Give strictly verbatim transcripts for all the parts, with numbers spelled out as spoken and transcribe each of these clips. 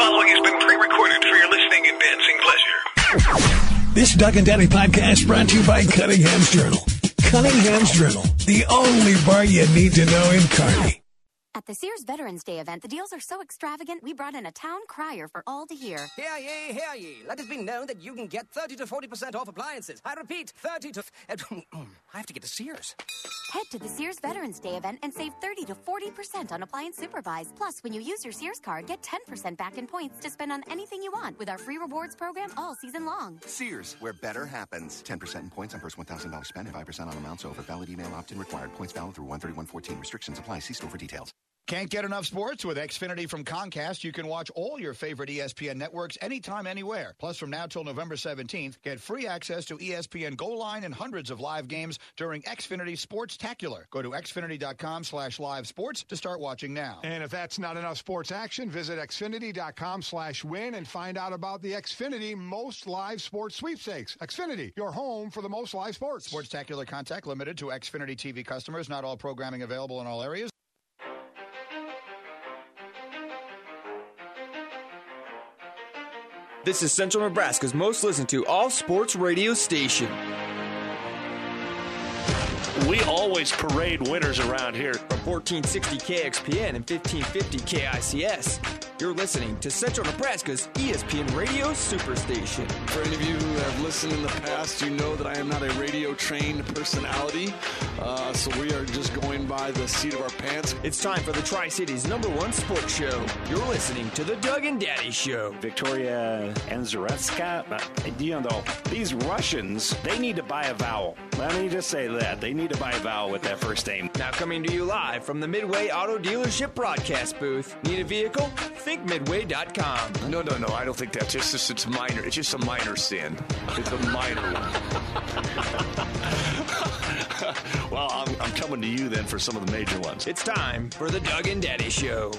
following has been pre-recorded for your listening and dancing pleasure. This Doug and Daddy podcast brought to you by Cunningham's Journal. Cunningham's Journal, the only bar you need to know in Kearney. At the Sears Veterans Day event, the deals are so extravagant, we brought in a town crier for all to hear. Hear ye, hear ye. Let it be known that you can get thirty to forty percent off appliances. I repeat, thirty to... Uh, I have to get to Sears. Head to the Sears Veterans Day event and save thirty to forty percent on appliance superbuys. Plus, when you use your Sears card, get ten percent back in points to spend on anything you want with our free rewards program all season long. Sears, where better happens. ten percent in points on first one thousand dollars spent and five percent on amounts over. Valid email opt-in required. Points valid through one thirty-one fourteen. Restrictions apply. See store for details. Can't get enough sports? With Xfinity from Comcast, you can watch all your favorite E S P N networks anytime, anywhere. Plus, from now till November seventeenth, get free access to E S P N Goal Line and hundreds of live games during Xfinity Sports-tacular. Go to xfinity.com slash live sports to start watching now. And if that's not enough sports action, visit xfinity.com slash win and find out about the Xfinity Most Live Sports Sweepstakes. Xfinity, your home for the most live sports. Sports-tacular contact limited to Xfinity T V customers. Not all programming available in all areas. This is Central Nebraska's most listened to all-sports radio station. We always parade winners around here. From fourteen sixty K X P N and fifteen fifty K I C S, you're listening to Central Nebraska's E S P N Radio Superstation. For any of you who have listened in the past, you know that I am not a radio-trained personality, uh, so we are just going by the seat of our pants. It's time for the Tri-Cities' number one sports show. You're listening to the Doug and Daddy Show. Victoria Anzaretska, you know, these Russians, they need to buy a vowel. Let me just say that. They need to buy a vowel with that first name. Now coming to you live from the Midway Auto Dealership broadcast booth. Need a vehicle? Think midway dot com. No, no, no. I don't think that's just, just it's minor. It's just a minor sin. It's a minor one. Well, I'm, I'm coming to you then for some of the major ones. It's time for the Doug and Daddy Show.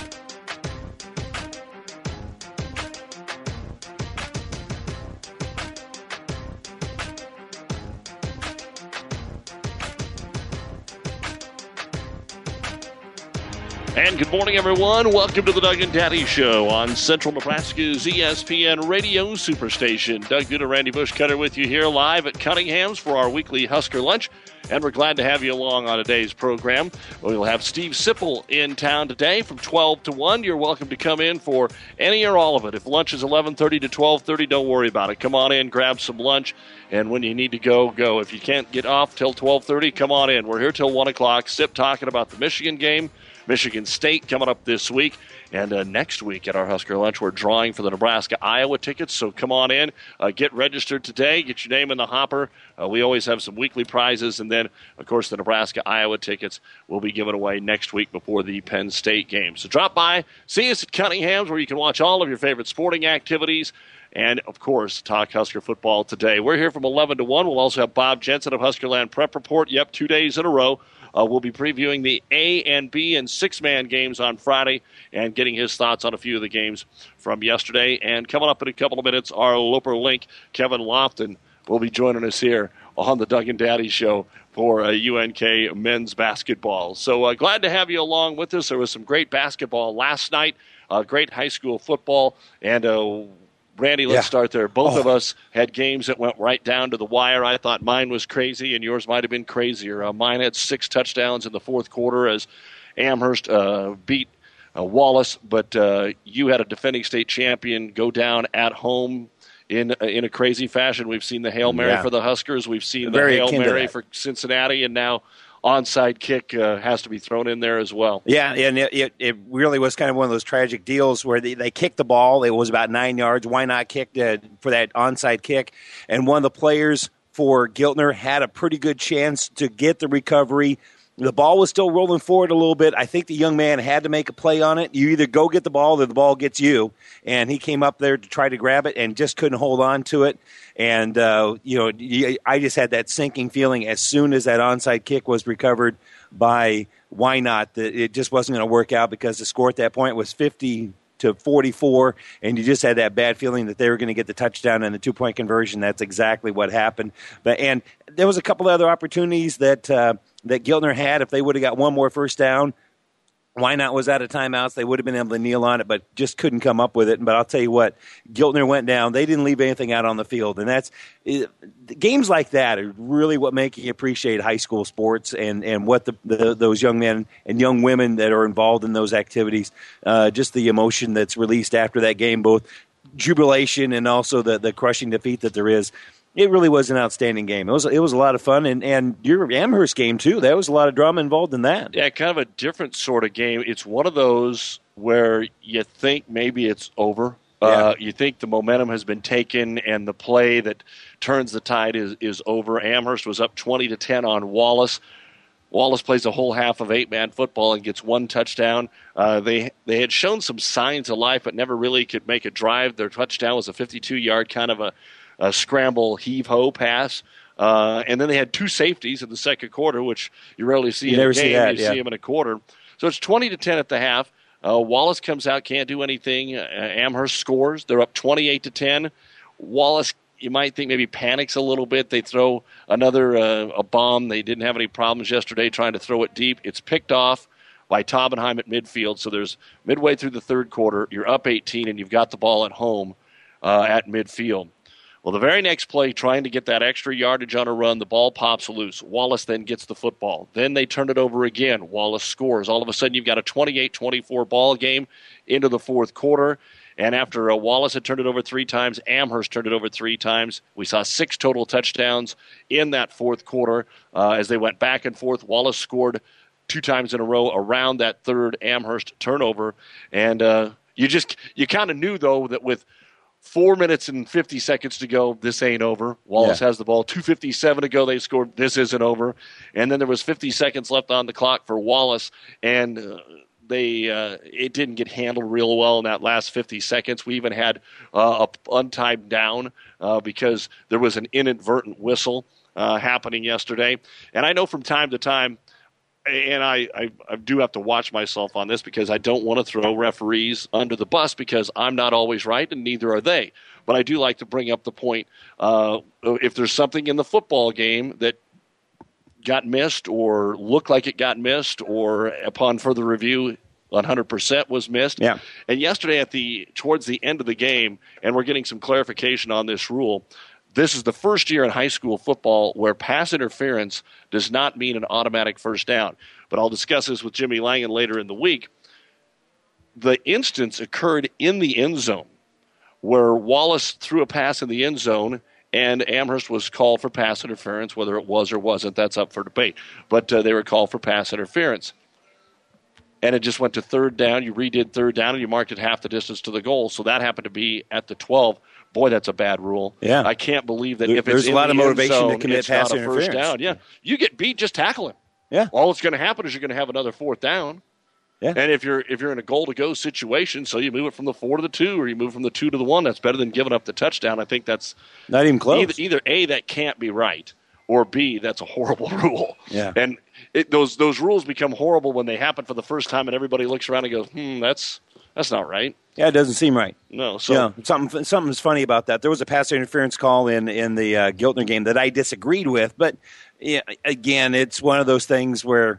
And good morning, everyone. Welcome to the Doug and Daddy Show on Central Nebraska's E S P N Radio Superstation. Doug Good and Randy Bushcutter with you here live at Cunningham's for our weekly Husker Lunch. And we're glad to have you along on today's program. We'll have Steve Sipple in town today from twelve to one. You're welcome to come in for any or all of it. If lunch is eleven thirty to twelve thirty, don't worry about it. Come on in, grab some lunch, and when you need to go, go. If you can't get off till twelve thirty, come on in. We're here till one o'clock. Sip talking about the Michigan game. Michigan State coming up this week. And uh, next week at our Husker Lunch, we're drawing for the Nebraska-Iowa tickets. So come on in, uh, get registered today, get your name in the hopper. Uh, we always have some weekly prizes. And then, of course, the Nebraska-Iowa tickets will be given away next week before the Penn State game. So drop by, see us at Cunningham's, where you can watch all of your favorite sporting activities. And, of course, talk Husker football today. We're here from eleven to one. We'll also have Bob Jensen of Huskerland Prep Report. Yep, two days in a row. Uh, we'll be previewing the A and B and six-man games on Friday and getting his thoughts on a few of the games from yesterday. And coming up in a couple of minutes, our Loper Link, Kevin Lofton, will be joining us here on the Doug and Daddy Show for uh, U N K men's basketball. So uh, glad to have you along with us. There was some great basketball last night, uh, great high school football, and uh, Randy, let's yeah. start there. Both oh. of us had games that went right down to the wire. I thought mine was crazy, and yours might have been crazier. Uh, mine had six touchdowns in the fourth quarter as Amherst uh, beat uh, Wallace, but uh, you had a defending state champion go down at home in uh, in a crazy fashion. We've seen the Hail Mary yeah. for the Huskers. We've seen the Very Hail Mary for Cincinnati, and now onside kick uh, has to be thrown in there as well. Yeah, and it, it, it really was kind of one of those tragic deals where they, they kicked the ball. It was about nine yards. Why not kick uh, for that onside kick? And one of the players for Giltner had a pretty good chance to get the recovery. The ball was still rolling forward a little bit. I think the young man had to make a play on it. You either go get the ball or the ball gets you. And he came up there to try to grab it and just couldn't hold on to it. And, uh, you know, I just had that sinking feeling as soon as that onside kick was recovered by Wynot that it just wasn't going to work out because the score at that point was fifty to forty-four, and you just had that bad feeling that they were going to get the touchdown and the two-point conversion. That's exactly what happened. But and there was a couple of other opportunities that uh, that Giltner had if they would have got one more first down. Wynot was out of timeouts. They would have been able to kneel on it, but just couldn't come up with it. But I'll tell you what, Giltner went down. They didn't leave anything out on the field. And that's it, games like that are really what make you appreciate high school sports and, and what the, the those young men and young women that are involved in those activities, uh, just the emotion that's released after that game, both jubilation and also the, the crushing defeat that there is. It really was an outstanding game. It was it was a lot of fun, and, and your Amherst game, too. There was a lot of drama involved in that. Yeah, kind of a different sort of game. It's one of those where you think maybe it's over. Yeah. Uh, you think the momentum has been taken, and the play that turns the tide is, is over. Amherst was up twenty to ten on Wallace. Wallace plays a whole half of eight-man football and gets one touchdown. Uh, they they had shown some signs of life, but never really could make a drive. Their touchdown was a fifty-two-yard kind of a a scramble heave-ho pass. Uh, and then they had two safeties in the second quarter, which you rarely see you in a game. See that, you yeah. see them in a quarter. So it's twenty to ten at the half. Uh, Wallace comes out, can't do anything. Uh, Amherst scores. They're up twenty-eight to ten. Wallace, you might think maybe panics a little bit. They throw another uh, a bomb. They didn't have any problems yesterday trying to throw it deep. It's picked off by Taubenheim at midfield. So there's midway through the third quarter. You're up eighteen, and you've got the ball at home uh, at midfield. Well, the very next play, trying to get that extra yardage on a run, the ball pops loose. Wallace then gets the football. Then they turn it over again. Wallace scores. All of a sudden, you've got a twenty-eight twenty-four ball game into the fourth quarter. And after uh, Wallace had turned it over three times, Amherst turned it over three times. We saw six total touchdowns in that fourth quarter uh, as they went back and forth. Wallace scored two times in a row around that third Amherst turnover. And uh, you just you kind of knew, though, that with Four minutes and fifty seconds to go, this ain't over. Wallace yeah. has the ball. two fifty-seven to go, they scored, this isn't over. And then there was fifty seconds left on the clock for Wallace, and uh, they uh, it didn't get handled real well in that last fifty seconds. We even had uh, a untimed down uh, because there was an inadvertent whistle uh, happening yesterday. And I know from time to time, and I, I, I do have to watch myself on this because I don't want to throw referees under the bus because I'm not always right and neither are they. But I do like to bring up the point, uh, if there's something in the football game that got missed or looked like it got missed or upon further review one hundred percent was missed. Yeah. And yesterday at the towards the end of the game, and we're getting some clarification on this rule, this is the first year in high school football where pass interference does not mean an automatic first down. But I'll discuss this with Jimmy Langen later in the week. The instance occurred in the end zone where Wallace threw a pass in the end zone and Amherst was called for pass interference. Whether it was or wasn't, that's up for debate. But uh, they were called for pass interference. And it just went to third down. You redid third down, and you marked it half the distance to the goal. So that happened to be at the twelve. Boy, that's a bad rule. Yeah. I can't believe that there, if it's there's in a lot the of motivation zone, to commit it's pass not a interference. first down. Yeah. You get beat, just tackle him. Yeah. All that's going to happen is you're going to have another fourth down. Yeah. And if you're if you're in a goal-to-go situation, so you move it from the four to the two or you move from the two to the one, that's better than giving up the touchdown. I think that's not even close. Either, either A, that can't be right, or B, that's a horrible rule. Yeah. And it, those those rules become horrible when they happen for the first time and everybody looks around and goes, hmm, that's that's not right. Yeah, it doesn't seem right. No. So yeah, something something's funny about that. There was a pass interference call in in the uh, Giltner game that I disagreed with, but yeah, again, it's one of those things where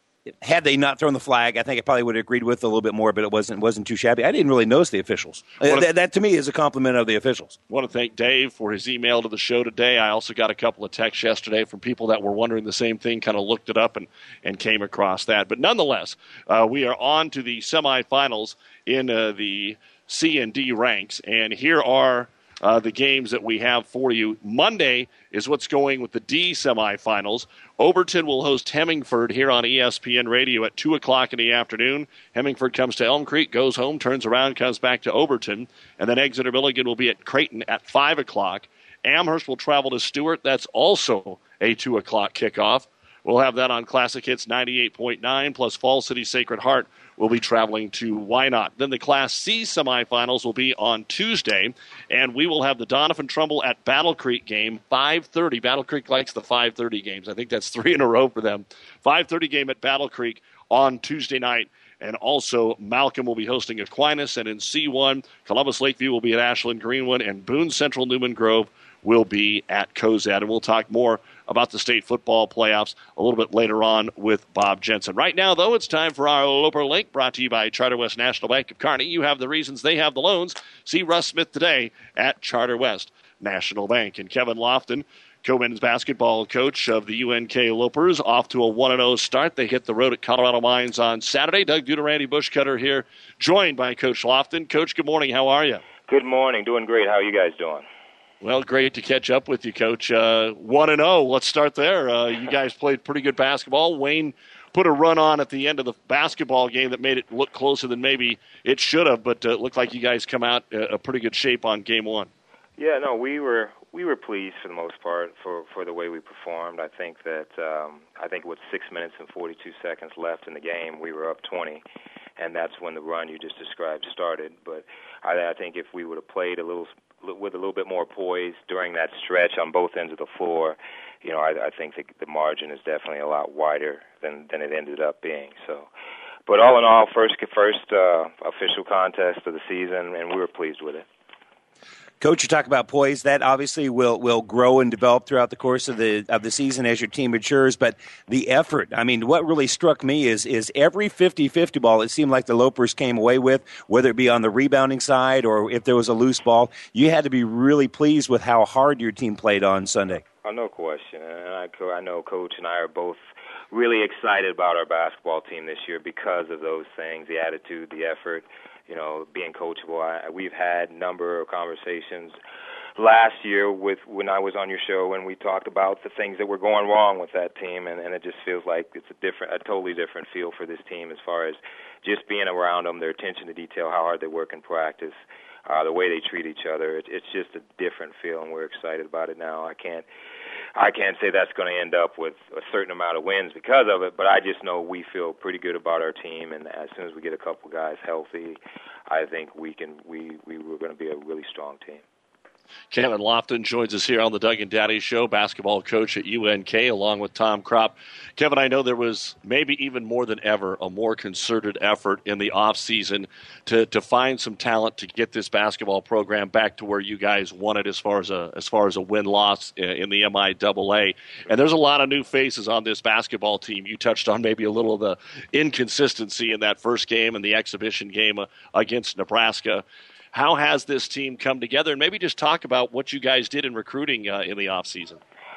had they not thrown the flag, I think I probably would have agreed with it a little bit more, but it wasn't wasn't too shabby. I didn't really notice the officials. Uh, that, that, to me, is a compliment of the officials. I want to thank Dave for his email to the show today. I also got a couple of texts yesterday from people that were wondering the same thing, kind of looked it up and, and came across that. But nonetheless, uh, we are on to the semifinals in uh, the C and D ranks, and here are Uh, the games that we have for you. Monday is what's going with the D semifinals. Overton will host Hemingford here on E S P N Radio at two o'clock in the afternoon. Hemingford comes to Elm Creek, goes home, turns around, comes back to Overton. And then Exeter Milligan will be at Creighton at five o'clock. Amherst will travel to Stewart. That's also a two o'clock kickoff. We'll have that on Classic Hits ninety-eight point nine, plus Fall City Sacred Heart will be traveling to Wynot. Then the Class C semifinals will be on Tuesday, and we will have the Donovan Trumbull at Battle Creek game, five thirty. Battle Creek likes the five thirty games. I think that's three in a row for them. five thirty game at Battle Creek on Tuesday night. And also, Malcolm will be hosting Aquinas, and in C one, Columbus Lakeview will be at Ashland Greenwood, and Boone Central Newman Grove will be at Cozad. And we'll talk more about the state football playoffs a little bit later on with Bob Jensen. Right now, though, it's time for our Loper Link, brought to you by Charter West National Bank of Kearney. You have the reasons, they have the loans. See Russ Smith today at Charter West National Bank. And Kevin Lofton, co-men's basketball coach of the U N K Lopers, off to a one and oh start. They hit the road at Colorado Mines on Saturday. Doug Duda, Randy Bushcutter here, joined by Coach Lofton. Coach, good morning. How are you? Good morning. Doing great. How are you guys doing? Well, great to catch up with you, Coach. Uh, one and oh, let's start there. Uh, you guys played pretty good basketball. Wayne put a run on at the end of the basketball game that made it look closer than maybe it should have, but uh, it looked like you guys come out uh, a pretty good shape on game one. Yeah, no, we were we were pleased for the most part for, for the way we performed. I think that um, I think with six minutes and forty-two seconds left in the game, we were up twenty, and that's when the run you just described started. But I, I think if we would have played a little with a little bit more poise during that stretch on both ends of the floor, you know, I, I think the, the margin is definitely a lot wider than, than it ended up being. So, but all in all, first first uh, official contest of the season, and we were pleased with it. Coach, you talk about poise. That obviously will will grow and develop throughout the course of the of the season as your team matures. But the effort, I mean, what really struck me is is every fifty-fifty ball it seemed like the Lopers came away with, whether it be on the rebounding side or if there was a loose ball, you had to be really pleased with how hard your team played on Sunday. Oh, no question. And I, I know Coach and I are both really excited about our basketball team this year because of those things, the attitude, the effort. You know, being coachable. I, we've had a number of conversations last year with when I was on your show, and we talked about the things that were going wrong with that team, and, and it just feels like it's a different, a totally different feel for this team as far as just being around them, their attention to detail, how hard they work in practice, uh, the way they treat each other. It, it's just a different feel, and we're excited about it now. I can't. I can't say that's going to end up with a certain amount of wins because of it, but I just know we feel pretty good about our team, and as soon as we get a couple guys healthy, I think we can. We we we're going to be a really strong team. Kevin Lofton joins us here on the Doug and Daddy Show, basketball coach at U N K, along with Tom Kropp. Kevin, I know there was maybe even more than ever a more concerted effort in the offseason to, to find some talent to get this basketball program back to where you guys wanted as far as a as far as a win-loss in the M I A A. And there's a lot of new faces on this basketball team. You touched on maybe a little of the inconsistency in that first game and the exhibition game against Nebraska. How has this team come together? And maybe just talk about what you guys did in recruiting uh, in the offseason.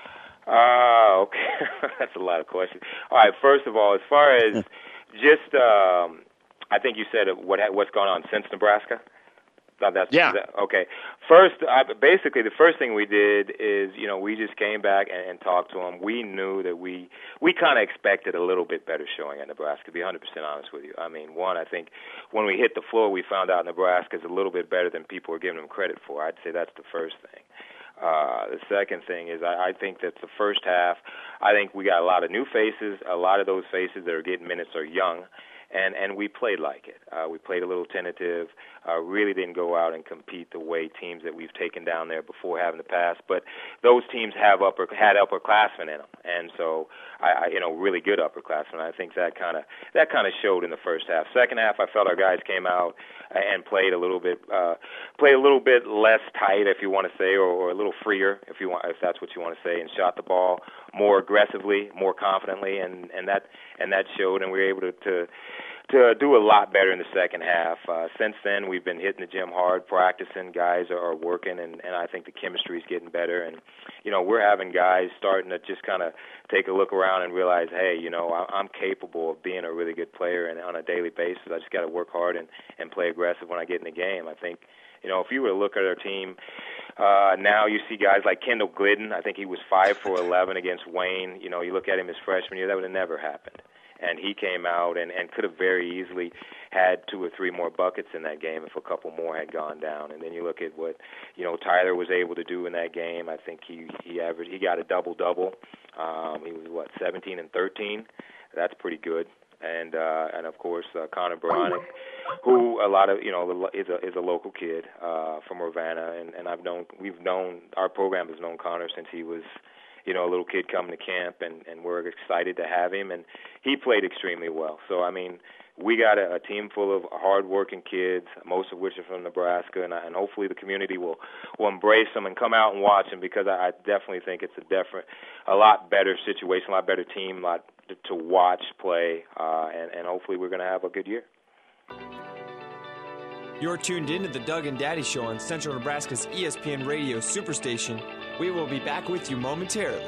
Uh, okay. That's a lot of questions. All right, first of all, as far as just, um, I think you said what what's gone on since Nebraska? No, that's, yeah. That, okay. First, I, basically, the first thing we did is, you know, we just came back and, and talked to them. We knew that we we kind of expected a little bit better showing at Nebraska, to be one hundred percent honest with you. I mean, one, I think when we hit the floor, we found out Nebraska is a little bit better than people were giving them credit for. I'd say that's the first thing. Uh, the second thing is I, I think that the first half, I think we got a lot of new faces. A lot of those faces that are getting minutes are young. And and we played like it. Uh, we played a little tentative. Uh, really didn't go out and compete the way teams that we've taken down there before have in the past. But those teams have upper had upperclassmen in them, and so I, I you know really good upperclassmen. I think that kind of that kind of showed in the first half. Second half, I felt our guys came out and played a little bit uh, played a little bit less tight, if you want to say, or, or a little freer, if you want, if that's what you want to say, and shot the ball more aggressively, more confidently, and, and that and that showed, and we were able to. to to do a lot better in the second half. Uh, since then, we've been hitting the gym hard, practicing. Guys are, are working, and, and I think the chemistry is getting better. And, you know, we're having guys starting to just kind of take a look around and realize, hey, you know, I, I'm capable of being a really good player, and on a daily basis, I just got to work hard and, and play aggressive when I get in the game. I think, you know, if you were to look at our team, uh, now you see guys like Kendall Glidden. I think he was five for eleven against Wayne. You know, you look at him his freshman year, that would have never happened. And he came out and, and could have very easily had two or three more buckets in that game if a couple more had gone down. And then you look at what, you know, Tyler was able to do in that game. I think he he averaged he got a double double. Um, he was what seventeen and thirteen. That's pretty good. And uh, and of course uh, Connor Bronick, who a lot of you know is a is a local kid uh, from Urbana, and, and I've known we've known our program has known Connor since he was. You know, a little kid coming to camp, and, and we're excited to have him, and he played extremely well. So, I mean, we got a, a team full of hard-working kids, most of which are from Nebraska, and, and hopefully the community will, will embrace them and come out and watch them, because I, I definitely think it's a different, a lot better situation, a lot better team, a lot to, to watch play, uh, and, and hopefully we're going to have a good year. You're tuned in to the Doug and Daddy Show on Central Nebraska's E S P N Radio Superstation. We will be back with you momentarily.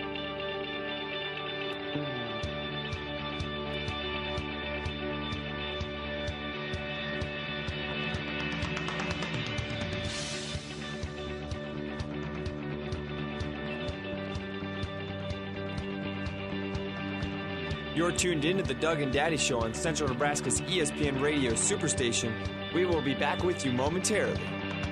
You're tuned in to the Doug and Daddy Show on Central Nebraska's E S P N Radio Superstation. We will be back with you momentarily.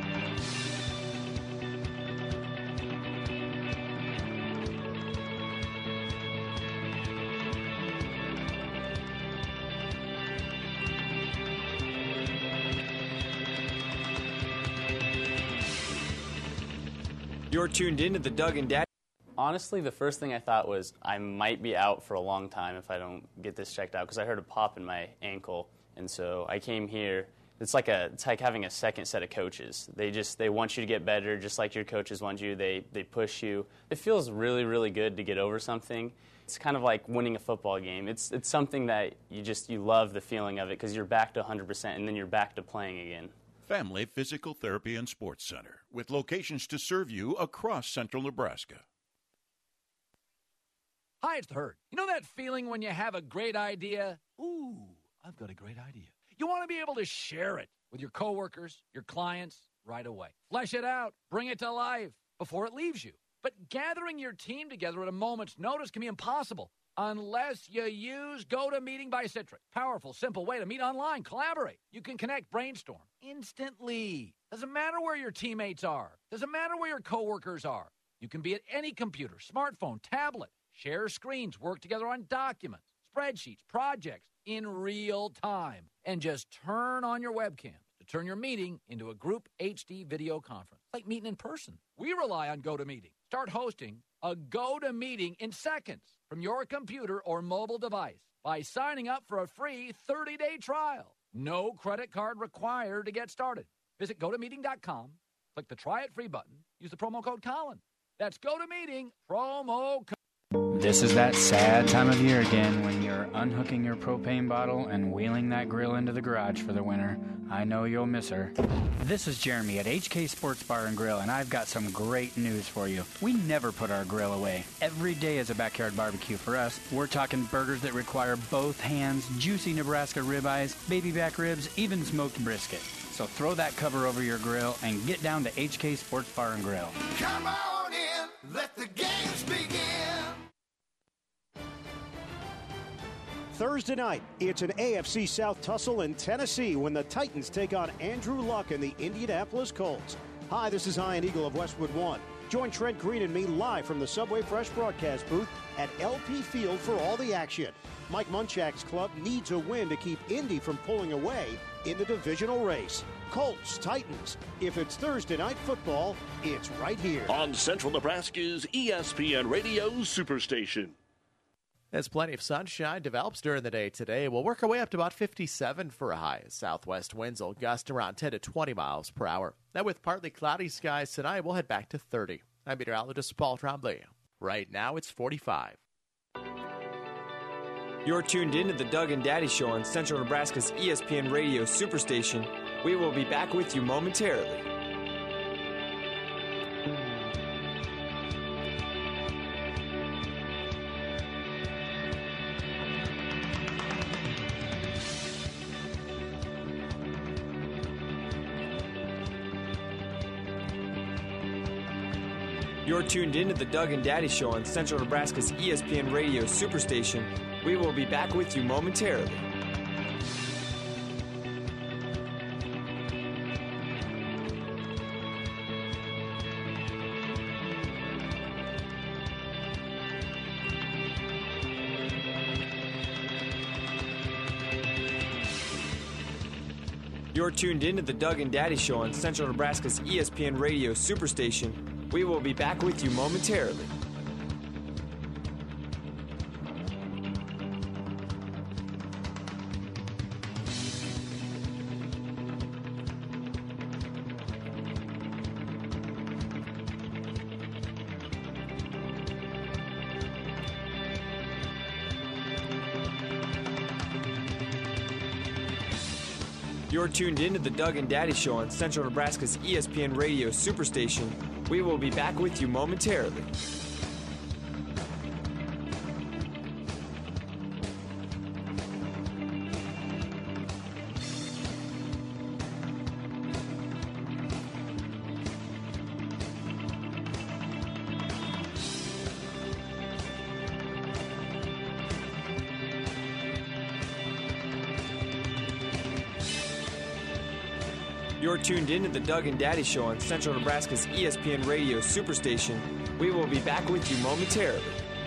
You're tuned in to the Doug and Daddy. Honestly, the first thing I thought was I might be out for a long time if I don't get this checked out, because I heard a pop in my ankle, and so I came here. It's like a it's like having a second set of coaches. They just they want you to get better, just like your coaches want you. They they push you. It feels really really good to get over something. It's kind of like winning a football game. It's it's something that you just you love the feeling of it, because you're back to one hundred percent and then you're back to playing again. Family Physical Therapy and Sports Center, with locations to serve you across Central Nebraska. Hi, it's the Herd. You know that feeling when you have a great idea? Ooh, I've got a great idea. You want to be able to share it with your coworkers, your clients, right away. Flesh it out. Bring it to life before it leaves you. But gathering your team together at a moment's notice can be impossible unless you use GoToMeeting by Citrix. Powerful, simple way to meet online, collaborate. You can connect, brainstorm instantly. Doesn't matter where your teammates are. Doesn't matter where your coworkers are. You can be at any computer, smartphone, tablet. Share screens, work together on documents, spreadsheets, projects in real time. And just turn on your webcam to turn your meeting into a group H D video conference, like meeting in person. We rely on GoToMeeting. Start hosting a GoToMeeting in seconds from your computer or mobile device by signing up for a free thirty-day trial. No credit card required to get started. Visit go to meeting dot com, click the Try It Free button, use the promo code Colin. That's GoToMeeting, promo code. This is that sad time of year again when you're unhooking your propane bottle and wheeling that grill into the garage for the winter. I know you'll miss her. This is Jeremy at H K Sports Bar and Grill, and I've got some great news for you. We never put our grill away. Every day is a backyard barbecue for us. We're talking burgers that require both hands, juicy Nebraska ribeyes, baby back ribs, even smoked brisket. So throw that cover over your grill and get down to H K Sports Bar and Grill. Come on in, let the games begin. Thursday night, it's an A F C South tussle in Tennessee when the Titans take on Andrew Luck and the Indianapolis Colts. Hi, this is Ian Eagle of Westwood One. Join Trent Green and me live from the Subway Fresh broadcast booth at L P Field for all the action. Mike Munchak's club needs a win to keep Indy from pulling away in the divisional race. Colts, Titans. If it's Thursday night football, it's right here. On Central Nebraska's E S P N Radio Superstation. As plenty of sunshine develops during the day today, we'll work our way up to about fifty-seven for a high. Southwest winds will gust around ten to twenty miles per hour. Now with partly cloudy skies tonight, we'll head back to thirty. I'm meteorologist Paul Trombley. Right now it's forty-five. You're tuned in to the Doug and Daddy Show on Central Nebraska's E S P N Radio Superstation. We will be back with you momentarily. You're tuned in to the Doug and Daddy Show on Central Nebraska's E S P N Radio Superstation. We will be back with you momentarily. You're tuned in to the Doug and Daddy Show on Central Nebraska's E S P N Radio Superstation. We will be back with you momentarily. You're tuned into the Doug and Daddy Show on Central Nebraska's E S P N Radio Superstation. We will be back with you momentarily. You're tuned into the Doug and Daddy Show on Central Nebraska's E S P N Radio Superstation. We will be back with you momentarily.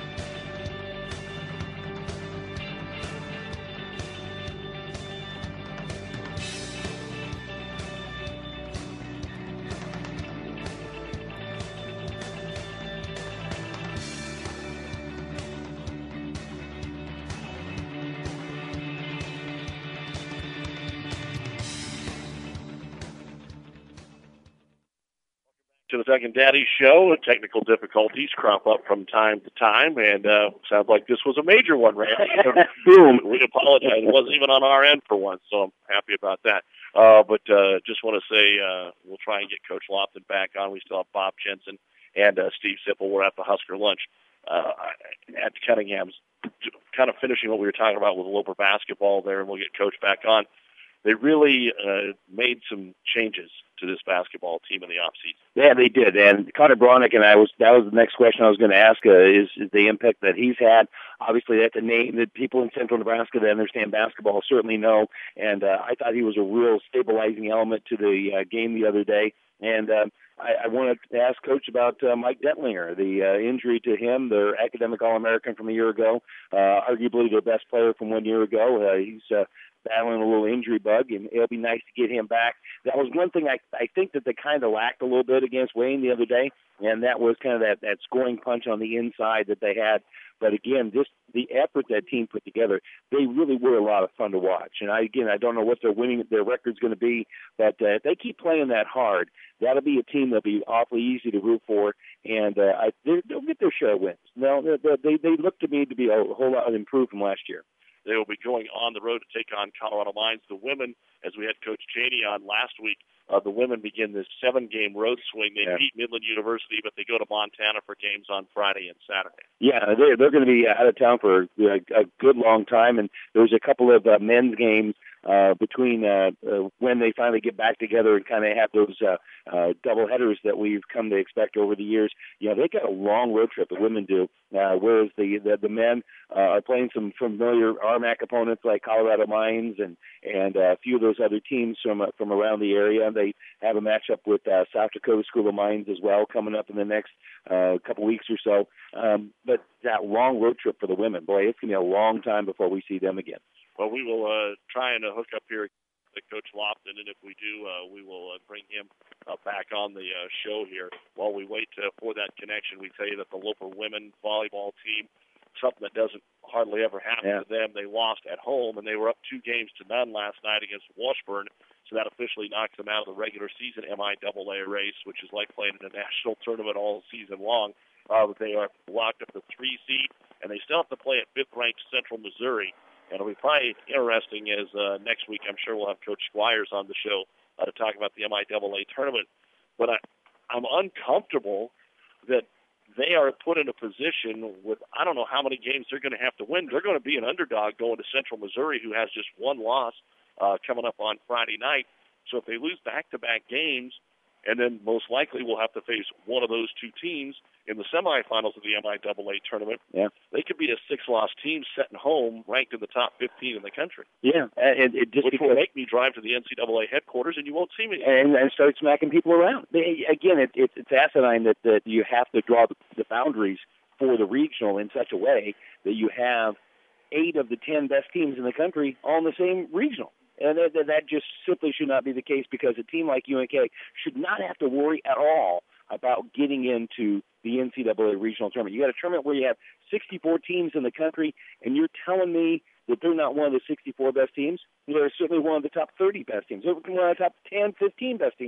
To the Doug and Daddy Show. Technical difficulties crop up from time to time, and uh, sounds like this was a major one, Randy. Boom. We apologize. It wasn't even on our end for once, so I'm happy about that. Uh, but uh, just want to say uh, we'll try and get Coach Lofton back on. We still have Bob Jensen and uh, Steve Sipple. We're at the Husker lunch uh, at Cunningham's, kind of finishing what we were talking about with Loper basketball there, and we'll get Coach back on. They really uh, made some changes to this basketball team in the offseason. Yeah, they did. And Connor Bronick and I was that was the next question I was going to ask uh, is, is the impact that he's had. Obviously, that's a name that people in Central Nebraska that understand basketball certainly know. And uh, I thought he was a real stabilizing element to the uh, game the other day. And uh, I, I wanted to ask Coach about uh, Mike Dentlinger, the uh, injury to him, their academic All-American from a year ago, uh, arguably their best player from one year ago. Uh, he's uh, battling a little injury bug, and it'll be nice to get him back. That was one thing I, I think that they kind of lacked a little bit against Wayne the other day, and that was kind of that, that scoring punch on the inside that they had. But again, just the effort that team put together, they really were a lot of fun to watch. And I, again, I don't know what their winning, their record's going to be, but uh, if they keep playing that hard, that'll be a team that'll be awfully easy to root for, and uh, I, they, they'll get their share of wins. No, they, they, they look to me to be a whole lot improved from last year. They will be going on the road to take on Colorado Mines. The women, as we had Coach Cheney on last week, uh, the women begin this seven-game road swing. They yeah. beat Midland University, but they go to Montana for games on Friday and Saturday. Yeah, they're, they're going to be out of town for a, a good long time, and there's a couple of uh, men's games uh, between uh, uh, when they finally get back together and kind of have those uh, uh, double headers that we've come to expect over the years. You know, they got a long road trip, the women do, uh, whereas the, the, the men uh, are playing some familiar R M A C opponents like Colorado Mines and, and uh, a few of those other teams from, uh, from around the area. They have a matchup with uh, South Dakota School of Mines as well coming up in the next uh, couple weeks or so. Um, but that long road trip for the women, boy, it's going to be a long time before we see them again. Well, we will uh, try and uh, hook up here with Coach Lofton, and if we do, uh, we will uh, bring him uh, back on the uh, show here. While we wait uh, for that connection, we tell you that the Loper women volleyball team, something that doesn't hardly ever happen yeah. to them, they lost at home, and they were up two games to none last night against Washburn, so that officially knocks them out of the regular season M I A A race, which is like playing in a national tournament all season long. Uh, they are locked up the three seed, and they still have to play at fifth-ranked Central Missouri. And it'll be probably interesting as uh, next week I'm sure we'll have Coach Squires on the show uh, to talk about the M I A A tournament. But I, I'm uncomfortable that they are put in a position with I don't know how many games they're going to have to win. They're going to be an underdog going to Central Missouri, who has just one loss uh, coming up on Friday night. So if they lose back-to-back games, and then most likely we'll have to face one of those two teams in the semifinals of the M I A A tournament. Yeah, they could be a six-loss team sitting home, ranked in the top fifteen in the country. Yeah, and it just which because, will make me drive to the N C A A headquarters, and you won't see me. And, and start smacking people around. They, again, it, it, it's asinine that, that you have to draw the, the boundaries for the regional in such a way that you have eight of the ten best teams in the country all in the same regional. And that, that just simply should not be the case, because a team like U N K should not have to worry at all about getting into the N C A A regional tournament. You got a tournament where you have sixty-four teams in the country, and you're telling me that they're not one of the sixty-four best teams? They're certainly one of the top thirty best teams. They're one of the top ten, fifteen best teams.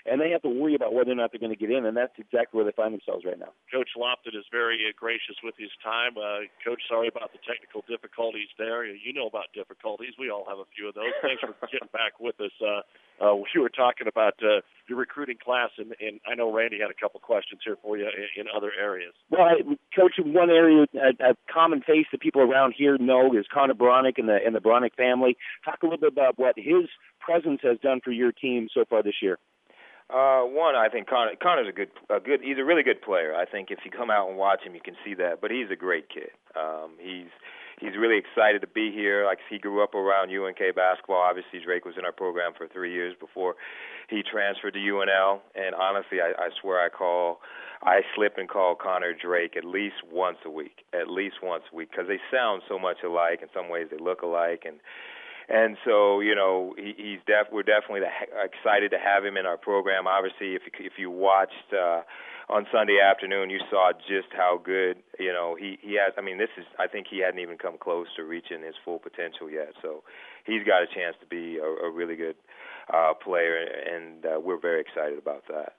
and they have to worry about whether or not they're going to get in, and that's exactly where they find themselves right now. Coach Lofton is very uh, gracious with his time. Uh, Coach, sorry about the technical difficulties there. You know about difficulties. We all have a few of those. Thanks for getting back with us. Uh, uh, we were talking about uh, your recruiting class, and, and I know Randy had a couple questions here for you in, in other areas. Well, I, Coach, one area, a, a common face that people around here know is Connor Bronick and the and the Bronick family. Talk a little bit about what his presence has done for your team so far this year. Uh, one, I think Connor, Connor's a good, a good. He's a really good player. I think if you come out and watch him, you can see that. But he's a great kid. Um, he's he's really excited to be here. Like he grew up around U N K basketball. Obviously, Drake was in our program for three years before he transferred to U N L. And honestly, I, I swear I call, I slip and call Connor Drake at least once a week, at least once a week, because they sound so much alike. In some ways, they look alike, and. And so, you know, he, he's def- we're definitely excited to have him in our program. Obviously, if you, if you watched uh, on Sunday afternoon, you saw just how good, you know, he, he has. I mean, this is, I think he hadn't even come close to reaching his full potential yet. So he's got a chance to be a, a really good uh, player, and uh, we're very excited about that.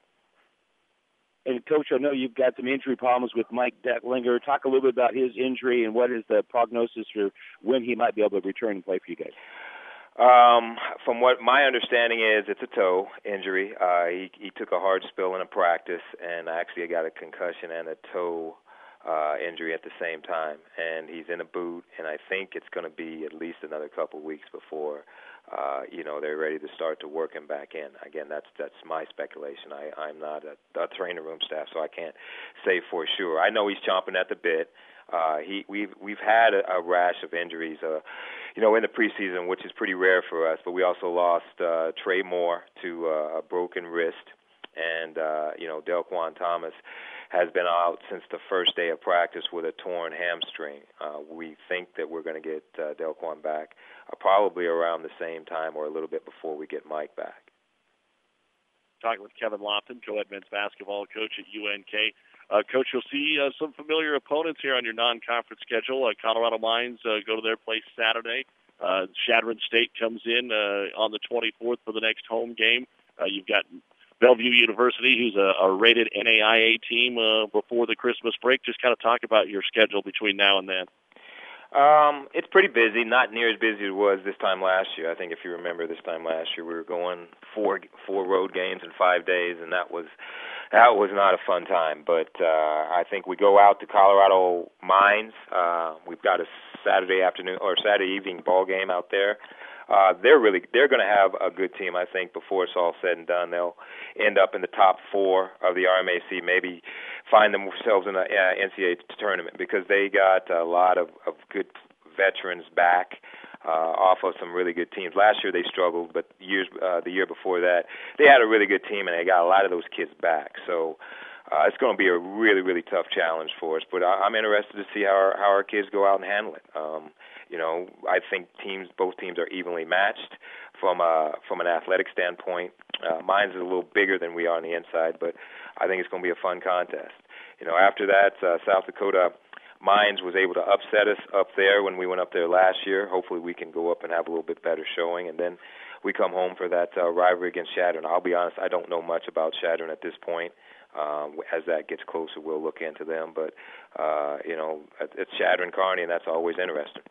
And, Coach, I know you've got some injury problems with Mike Decklinger. Talk a little bit about his injury and what is the prognosis for when he might be able to return and play for you guys. Um, from what my understanding is, it's a toe injury. Uh, he, he took a hard spill in a practice, and actually got a concussion and a toe uh, injury at the same time. And he's in a boot, and I think it's going to be at least another couple weeks before Uh, you know, they're ready to start to work him back in. Again, that's that's my speculation. I, I'm not a, a trainer room staff, so I can't say for sure. I know he's chomping at the bit. Uh, he we've we've had a, a rash of injuries, uh, you know, in the preseason, which is pretty rare for us. But we also lost uh, Trey Moore to uh, a broken wrist, and uh, you know, Delquan Thomas has been out since the first day of practice with a torn hamstring. Uh, we think that we're going to get uh, Delquan back uh, probably around the same time or a little bit before we get Mike back. Talking with Kevin Lofton, co-ed men's basketball coach at U N K. Uh, Coach, you'll see uh, some familiar opponents here on your non-conference schedule. Uh, Colorado Mines uh, go to their place Saturday. Uh, Chadron State comes in uh, on the twenty-fourth for the next home game. Uh, you've got Bellevue University, who's a, a rated N A I A team uh, before the Christmas break. Just kind of talk about your schedule between now and then. Um, it's pretty busy, not near as busy as it was this time last year. I think if you remember this time last year, we were going four four road games in five days, and that was that was not a fun time. But uh, I think we go out to Colorado Mines. Uh, we've got a Saturday afternoon or Saturday evening ball game out there. Uh, they're really they're going to have a good team. I think before it's all said and done, they'll end up in the top four of the R M A C. Maybe find themselves in the uh, N C double A tournament because they got a lot of, of good veterans back uh, off of some really good teams. Last year they struggled, but years uh, the year before that they had a really good team and they got a lot of those kids back. So. Uh, it's going to be a really, really tough challenge for us, but I, I'm interested to see how our, how our kids go out and handle it. Um, you know, I think teams, both teams are evenly matched from a, from an athletic standpoint. Uh, mine's is a little bigger than we are on the inside, but I think it's going to be a fun contest. You know, after that, uh, South Dakota Mines was able to upset us up there when we went up there last year. Hopefully we can go up and have a little bit better showing, and then we come home for that uh, rivalry against Chadron. I'll be honest, I don't know much about Chadron at this point. Um, as that gets closer, we'll look into them. But, uh, you know, it's Chadron Kearney, and that's always interesting.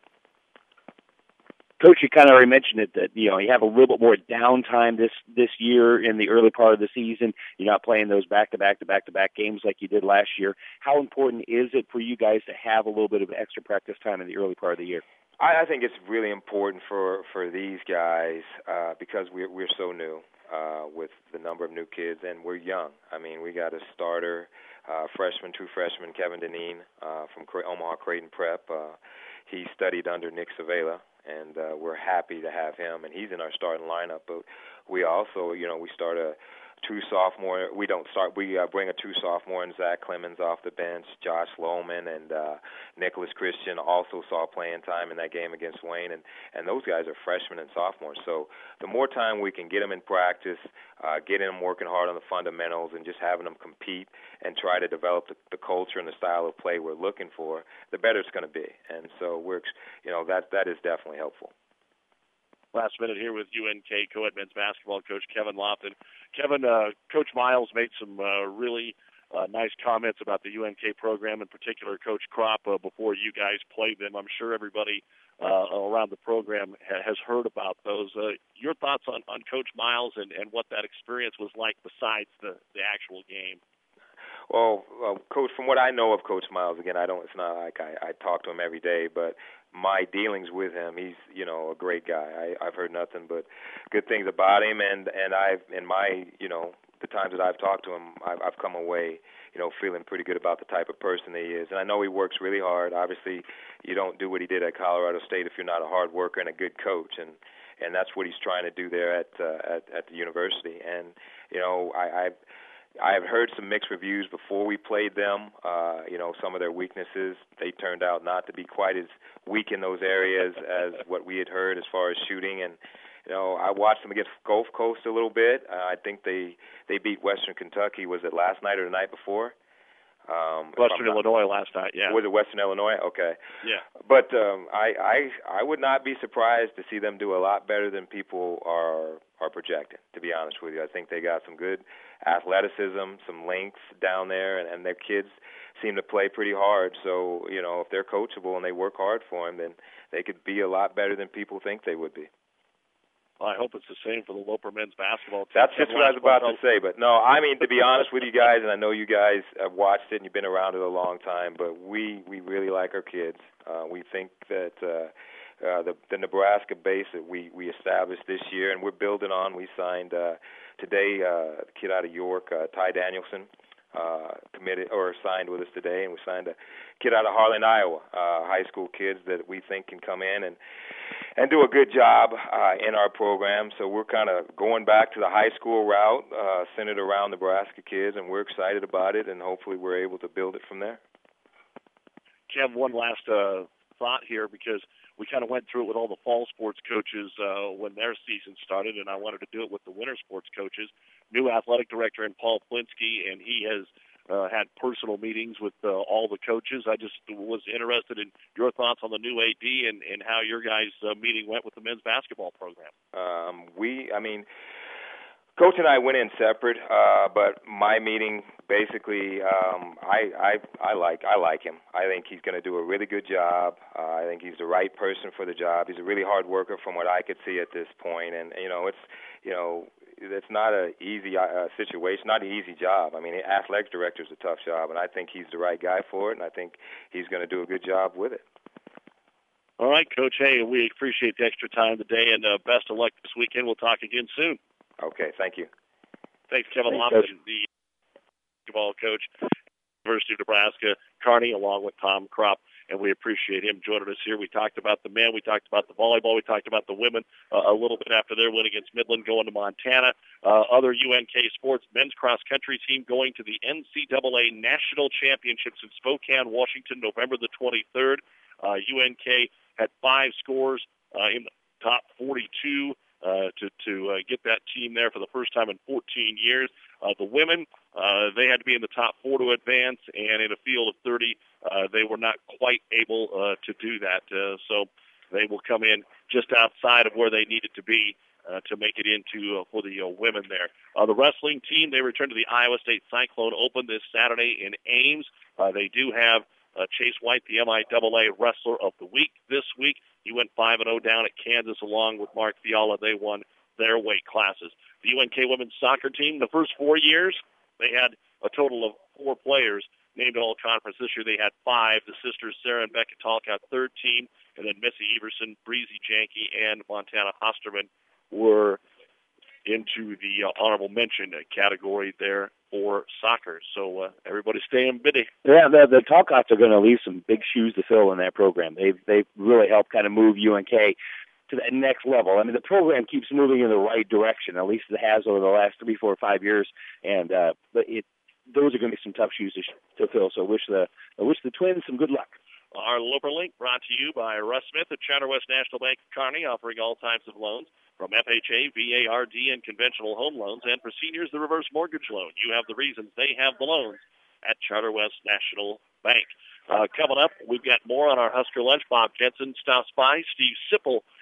Coach, you kind of already mentioned it, that, you know, you have a little bit more downtime this, this year in the early part of the season. You're not playing those back-to-back to back-to-back games like you did last year. How important is it for you guys to have a little bit of extra practice time in the early part of the year? I, I think it's really important for, for these guys uh, because we're, we're so new. Uh, with the number of new kids, and we're young. I mean, we got a starter, uh, freshman, true freshman, Kevin Deneen uh, from Cre- Omaha Creighton Prep. Uh, he studied under Nick Savela, and uh, we're happy to have him, and he's in our starting lineup. But we also, you know, we start a true sophomore. We don't start. We uh, bring a true sophomore and Zach Clemens off the bench. Josh Lohman and uh, Nicholas Christian also saw playing time in that game against Wayne, and and those guys are freshmen and sophomores. So the more time we can get them in practice, uh, getting them working hard on the fundamentals, and just having them compete and try to develop the, the culture and the style of play we're looking for, the better it's going to be. And so we're, you know, that that is definitely helpful. last minute here with U N K co-ed men's basketball coach Kevin Lofton. Kevin, uh, Coach Miles made some uh, really uh, nice comments about the U N K program, in particular Coach Kropp, uh, before you guys played them. I'm sure everybody uh, around the program ha- has heard about those. Uh, your thoughts on, on Coach Miles and, and what that experience was like besides the, the actual game? Well, uh, Coach, from what I know of Coach Miles, again, I don't. It's not like I, I talk to him every day, but my dealings with him, he's you know a great guy. I, I've heard nothing but good things about him, and and I've in my you know the times that I've talked to him, I've, I've come away you know feeling pretty good about the type of person he is. And I know he works really hard. Obviously, you don't do what he did at Colorado State if you're not a hard worker and a good coach, and and that's what he's trying to do there at uh, at, at the university. And you know I. I I have heard some mixed reviews before we played them. Uh, you know, some of their weaknesses, they turned out not to be quite as weak in those areas as what we had heard as far as shooting. And, you know, I watched them against Gulf Coast a little bit. Uh, I think they, they beat Western Kentucky. Was it last night or the night before? Um, Western Illinois last night, yeah. Was it Western Illinois? Okay. Yeah. But um, I, I I would not be surprised to see them do a lot better than people are are projecting, to be honest with you. I think they got some good athleticism, some length down there, and, and their kids seem to play pretty hard. So, you know, if they're coachable and they work hard for them, then they could be a lot better than people think they would be. Well, I hope it's the same for the Loper men's basketball team. That's just what I was about to say. But, no, I mean, to be honest with you guys, and I know you guys have watched it and you've been around it a long time, but we, we really like our kids. Uh, we think that uh, uh, the, the Nebraska base that we, we established this year, and we're building on, we signed uh, today uh, a kid out of York, uh, Ty Danielson, uh, committed or signed with us today, and we signed a kid out of Harlan, Iowa, uh, high school kids that we think can come in and and do a good job uh, in our program. So we're kind of going back to the high school route, uh, centered around Nebraska kids, and we're excited about it, and hopefully we're able to build it from there. Kev, one last uh, thought here, because we kind of went through it with all the fall sports coaches uh, when their season started, and I wanted to do it with the winter sports coaches. New athletic director in Paul Plinsky, and he has uh, had personal meetings with uh, all the coaches. I just was interested in your thoughts on the new A D and, and how your guys' uh, meeting went with the men's basketball program. Um, we, I mean, Coach and I went in separate, uh, but my meeting basically, um, I, I I like I like him. I think he's going to do a really good job. Uh, I think he's the right person for the job. He's a really hard worker, from what I could see at this point. And you know, it's you know, it's not an easy uh, situation, not an easy job. I mean, athletic director is a tough job, and I think he's the right guy for it. And I think he's going to do a good job with it. All right, Coach. Hey, we appreciate the extra time today, and uh, best of luck this weekend. We'll talk again soon. Okay, thank you. Thanks, Kevin Thanks, Lofton, the basketball coach, University of Nebraska, Kearney, along with Tom Kropp, and we appreciate him joining us here. We talked about the men, we talked about the volleyball, we talked about the women uh, a little bit after their win against Midland, going to Montana. Uh, other U N K sports, men's cross-country team going to the N C double A National Championships in Spokane, Washington, November the twenty-third. Uh, U N K had five scores uh, in the top forty-two. Uh, to to uh, get that team there for the first time in fourteen years. Uh, the women, uh, they had to be in the top four to advance, and in a field of thirty, uh, they were not quite able uh, to do that. Uh, so they will come in just outside of where they needed to be uh, to make it into uh, for the uh, women there. Uh, the wrestling team, they return to the Iowa State Cyclone Open this Saturday in Ames. Uh, they do have uh, Chase White, the M I A A Wrestler of the Week this week. He went five and oh down at Kansas along with Mark Fiala. They won their weight classes. The U N K women's soccer team, the first four years, they had a total of four players named all-conference. This year they had five. The sisters Sarah and Becca Talcott, third team, and then Missy Everson, Breezy Janke, and Montana Hosterman were into the uh, honorable mention category there for soccer. So uh, everybody staying busy. Yeah, the, the Talcotts are going to leave some big shoes to fill in that program. They've they've really helped kind of move U N K to that next level. I mean, the program keeps moving in the right direction. At least it has over the last three, four, five years. And uh, but it those are going to be some tough shoes to, to fill. So I wish the I wish the Twins some good luck. Our Loper Link brought to you by Russ Smith at Charter West National Bank of Kearney, offering all types of loans from F H A, V A R D, and conventional home loans, and for seniors, the reverse mortgage loan. You have the reasons, they have the loans at Charter West National Bank. Uh, coming up, we've got more on our Husker Lunch. Bob Jensen stops by. Steve Sipple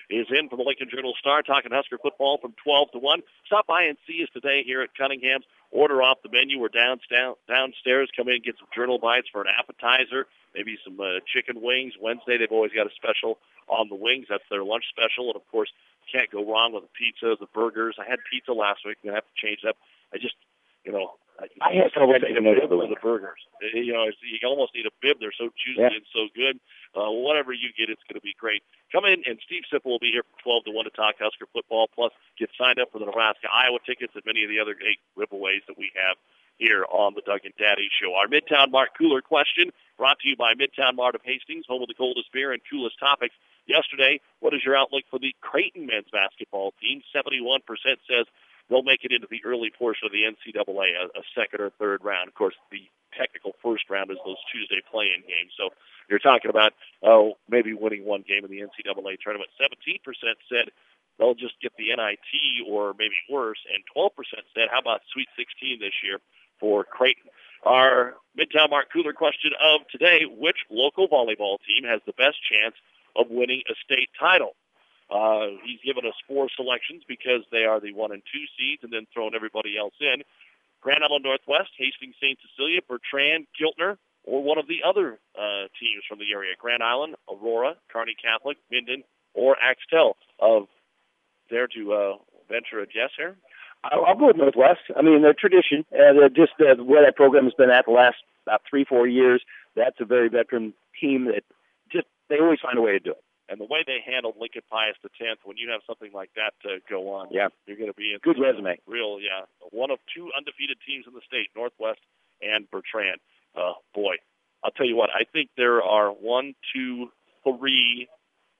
is in for the Lincoln Journal-Star, talking Husker football from twelve to one. Stop by and see us today here at Cunningham's. Order off the menu. We're down, down, downstairs. Come in and get some Journal Bites for an appetizer, maybe some uh, chicken wings. Wednesday, they've always got a special on the wings. That's their lunch special. And, of course, can't go wrong with the pizza, the burgers. I had pizza last week. I'm going to have to change that. I just, you know, I had trouble taking bib those with the burgers. You know, it's, you almost need a bib. They're so juicy Yeah. and so good. Uh, whatever you get, it's going to be great. Come in, and Steve Sipple will be here from twelve to one to talk Husker football. Plus, get signed up for the Nebraska-Iowa tickets and many of the other great giveaways that we have here on the Doug and Daddy Show. Our Midtown Mart Cooler question brought to you by Midtown Mart of Hastings, home of the coldest beer and coolest topics. Yesterday, what is your outlook for the Creighton men's basketball team? seventy-one percent says they'll make it into the early portion of the N C double A, a, a second or third round. Of course, the technical first round is those Tuesday play-in games. So you're talking about, oh, maybe winning one game in the N C double A tournament. seventeen percent said they'll just get the N I T or maybe worse, and twelve percent said, how about Sweet sixteen this year for Creighton? Our Midtown Mart Cooler question of today, which local volleyball team has the best chance of winning a state title? Uh, he's given us four selections because they are the one and two seeds and then thrown everybody else in. Grand Island Northwest, Hastings Saint Cecilia, Bertrand, Giltner, or one of the other uh, teams from the area. Grand Island, Aurora, Kearney Catholic, Minden, or Axtell. Of Dare to uh, venture a guess here? I'll, I'll go with Northwest. I mean, their tradition, uh, just uh, where that program has been at the last about three, four years, that's a very veteran team that just, they always find a way to do it. And the way they handled Lincoln Pius the tenth, when you have something like that to go on, yeah. you're going to be in good resume. Real, yeah. One of two undefeated teams in the state, Northwest and Bertrand. Uh, boy, I'll tell you what, I think there are one, two, three,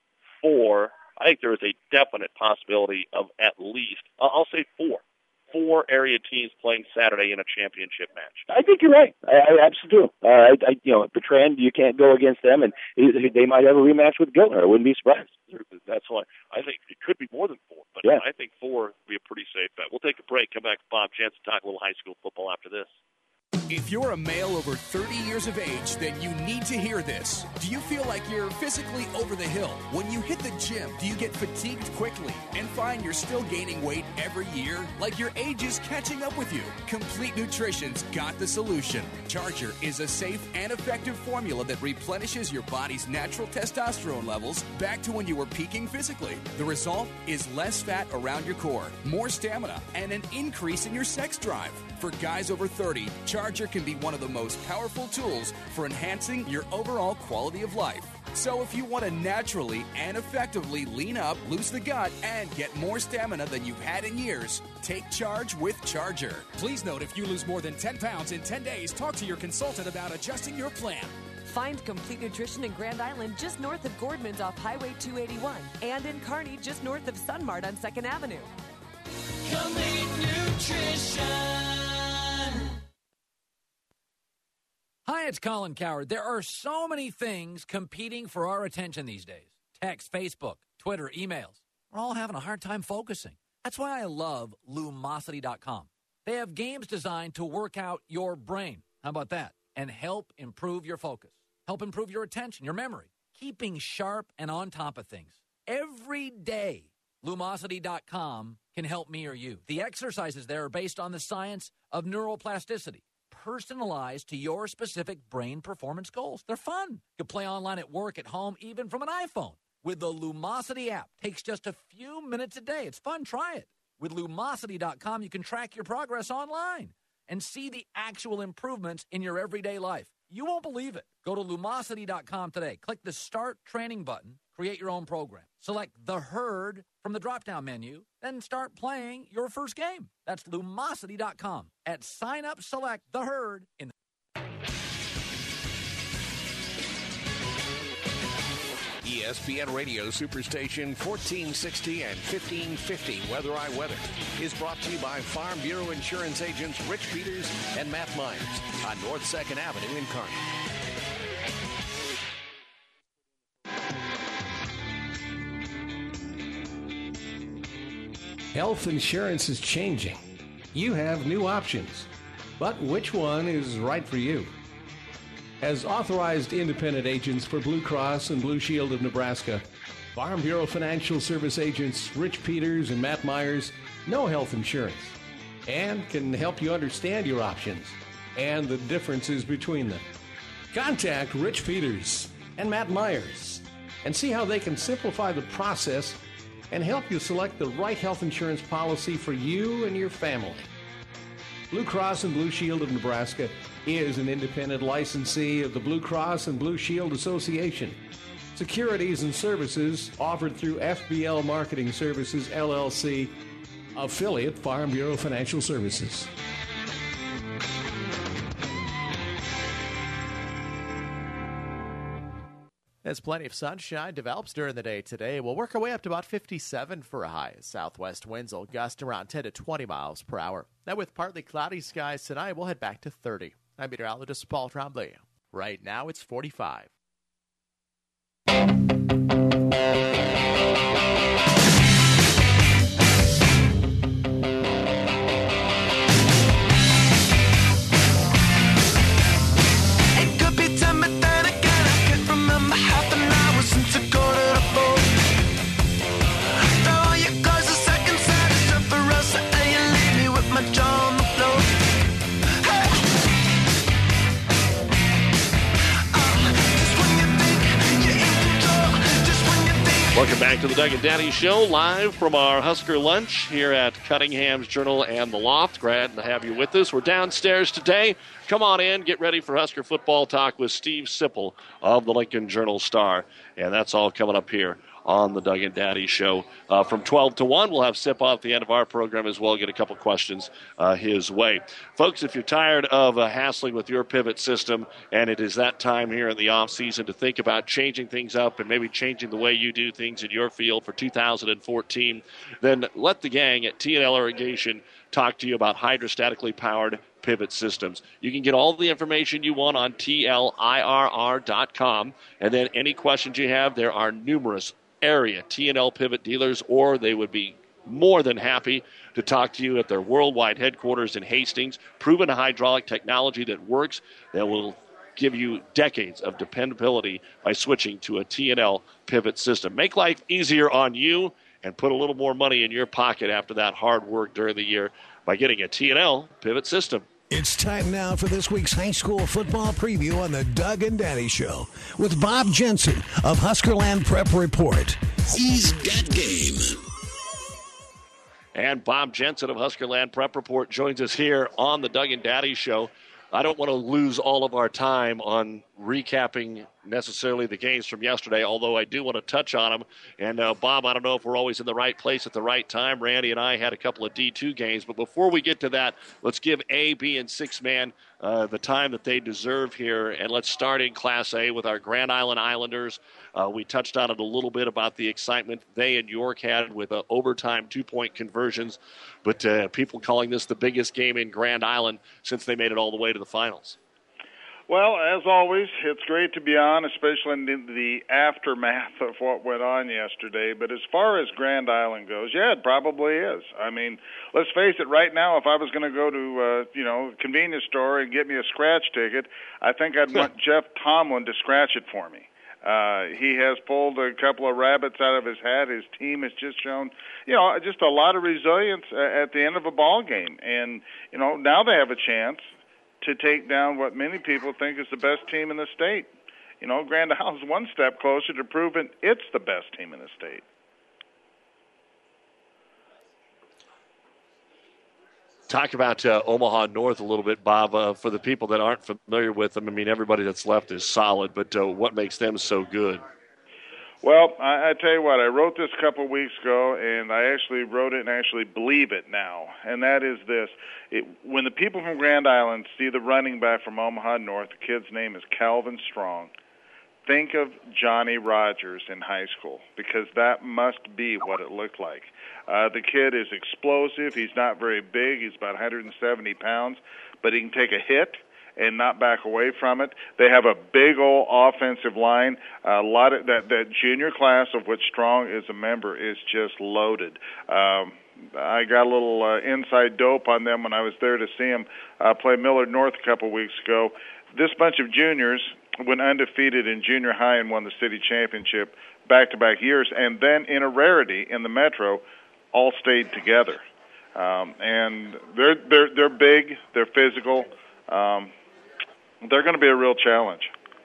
four. I think there is a definite possibility of at least, I'll say four, four area teams playing Saturday in a championship match. I think you're right. I, I absolutely do. Uh, I, I, you know, Bertrand, you can't go against them, and they might have a rematch with Giltner. I wouldn't be surprised. That's why I think it could be more than four, but yeah. I think four would be a pretty safe bet. We'll take a break, come back to Bob Jensen, talk a little high school football after this. If you're a male over thirty years of age, then you need to hear this. Do you feel like you're physically over the hill? When you hit the gym, do you get fatigued quickly and find you're still gaining weight every year? Like your age is catching up with you? Complete Nutrition's got the solution. Charger is a safe and effective formula that replenishes your body's natural testosterone levels back to when you were peaking physically. The result is less fat around your core, more stamina, and an increase in your sex drive. For guys over thirty, Charger can be one of the most powerful tools for enhancing your overall quality of life. So if you want to naturally and effectively lean up, lose the gut, and get more stamina than you've had in years, take charge with Charger. Please note, if you lose more than ten pounds in ten days, talk to your consultant about adjusting your plan. Find Complete Nutrition in Grand Island just north of Gordman's off Highway two eighty-one and in Kearney just north of Sunmart on second Avenue. Complete Nutrition. Hi, it's Colin Coward. There are so many things competing for our attention these days. Text, Facebook, Twitter, emails. We're all having a hard time focusing. That's why I love Lumosity dot com. They have games designed to work out your brain. How about that? And help improve your focus. Help improve your attention, your memory. Keeping sharp and on top of things. Every day, Lumosity dot com can help me or you. The exercises there are based on the science of neuroplasticity, personalized to your specific brain performance goals. They're fun. You can play online at work, at home, even from an iPhone. With the Lumosity app, takes just a few minutes a day. It's fun. Try it. With Lumosity dot com, you can track your progress online and see the actual improvements in your everyday life. You won't believe it. Go to Lumosity dot com today. Click the Start Training button. Create your own program. Select The Herd from the drop-down menu. Then start playing your first game. That's Lumosity dot com. At sign up, select The Herd in the E S P N Radio Superstation fourteen sixty and fifteen fifty Weather I Weather is brought to you by Farm Bureau Insurance agents Rich Peters and Matt Myers on North second Avenue in Kearney. Health insurance is changing. You have new options, but which one is right for you? As authorized independent agents for Blue Cross and Blue Shield of Nebraska, Farm Bureau Financial Service agents Rich Peters and Matt Myers know health insurance and can help you understand your options and the differences between them. Contact Rich Peters and Matt Myers and see how they can simplify the process and help you select the right health insurance policy for you and your family. Blue Cross and Blue Shield of Nebraska is an independent licensee of the Blue Cross and Blue Shield Association. Securities and services offered through F B L Marketing Services, L L C, affiliate Farm Bureau Financial Services. As plenty of sunshine develops during the day today, we'll work our way up to about fifty-seven for a high. Southwest winds will gust around ten to twenty miles per hour. Now with partly cloudy skies tonight, we'll head back to thirty. I'm meteorologist Paul Trombley. Right now it's forty-five. Welcome back to the Doug and Daddy Show, live from our Husker Lunch here at Cunningham's Journal and the Loft. Glad to have you with us. We're downstairs today. Come on in, get ready for Husker football talk with Steve Sipple of the Lincoln Journal-Star. And that's all coming up here on the Doug and Daddy Show. Uh, from twelve to one, we'll have Sip at the end of our program as well, get a couple questions uh, his way. Folks, if you're tired of uh, hassling with your pivot system, and it is that time here in the off-season to think about changing things up and maybe changing the way you do things in your field for two thousand fourteen, then let the gang at T and L Irrigation talk to you about hydrostatically powered pivot systems. You can get all the information you want on T L I R R dot com, and then any questions you have, there are numerous area T and L pivot dealers, or they would be more than happy to talk to you at their worldwide headquarters in Hastings. Proven hydraulic technology that works, that will give you decades of dependability by switching to a T and L pivot system. Make life easier on you and put a little more money in your pocket after that hard work during the year by getting a T and L pivot system. It's time now for this week's high school football preview on the Doug and Daddy Show with Bob Jensen of Huskerland Prep Report. He's got game. And Bob Jensen of Huskerland Prep Report joins us here on the Doug and Daddy Show. I don't want to lose all of our time on recapping necessarily the games from yesterday, although I do want to touch on them. And, uh, Bob, I don't know if we're always in the right place at the right time. Randy and I had a couple of D two games. But before we get to that, let's give A, B, and six-man uh, the time that they deserve here. And let's start in Class A with our Grand Island Islanders. Uh, we touched on it a little bit about the excitement they and York had with uh, overtime two-point conversions. But uh, people calling this the biggest game in Grand Island since they made it all the way to the finals. Well, as always, it's great to be on, especially in the aftermath of what went on yesterday. But as far as Grand Island goes, yeah, it probably is. I mean, let's face it, right now, if I was going to go to, uh, you know, a convenience store and get me a scratch ticket, I think I'd want Jeff Tomlin to scratch it for me. Uh, he has pulled a couple of rabbits out of his hat. His team has just shown, you know, just a lot of resilience at the end of a ball game. And, you know, now they have a chance to take down what many people think is the best team in the state. You know, Grand Island's one step closer to proving it's the best team in the state. Talk about uh, Omaha North a little bit, Bob. Uh, for the people that aren't familiar with them, I mean, everybody that's left is solid, but uh, what makes them so good? Well, I, I tell you what, I wrote this a couple of weeks ago, and I actually wrote it and actually believe it now, and that is this. It, when the people from Grand Island see the running back from Omaha North, the kid's name is Calvin Strong, think of Johnny Rogers in high school, because that must be what it looked like. Uh, the kid is explosive. He's not very big. He's about one hundred seventy pounds, but he can take a hit and not back away from it. They have a big old offensive line. A lot of that, that junior class of which Strong is a member is just loaded. Um, I got a little uh, inside dope on them when I was there to see them uh, play Millard North a couple weeks ago. This bunch of juniors went undefeated in junior high and won the city championship. back-to-back years, and then in a rarity in the Metro, all stayed together. Um, and they're they're they're big, they're physical. Um, they're going to be a real challenge.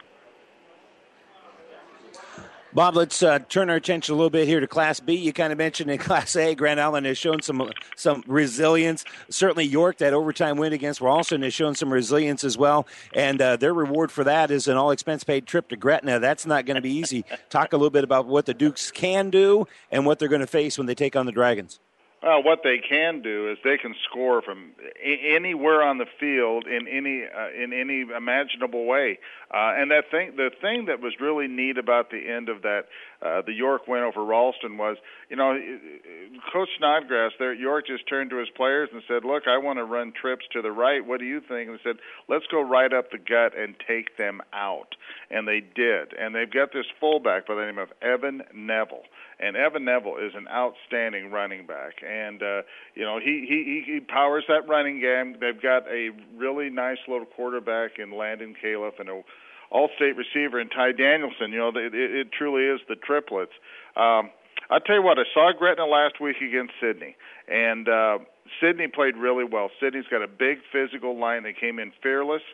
Bob, let's uh, turn our attention a little bit here to Class B. You kind of mentioned in Class A, Grand Island has shown some some resilience. Certainly York, that overtime win against Ralston, has shown some resilience as well. And uh, their reward for that is an all-expense-paid trip to Gretna. That's not going to be easy. Talk a little bit about what the Dukes can do and what they're going to face when they take on the Dragons. Well, what they can do is they can score from anywhere on the field in any uh, in any imaginable way. Uh, and that thing, the thing that was really neat about the end of that, uh, the York win over Ralston was, you know, Coach Snodgrass there at York just turned to his players and said, "Look, I want to run trips to the right. What do you think?" And they said, "Let's go right up the gut and take them out." And they did. And they've got this fullback by the name of Evan Neville. And Evan Neville is an outstanding running back, and uh, you know he, he he powers that running game. They've got a really nice little quarterback in Landon Califf and a all-state receiver in Ty Danielson. You know, it, it truly is the triplets. Um, I'll tell you what, I saw Gretna last week against Sydney, and uh, Sydney played really well. Sydney's got a big physical line. They came in fearless.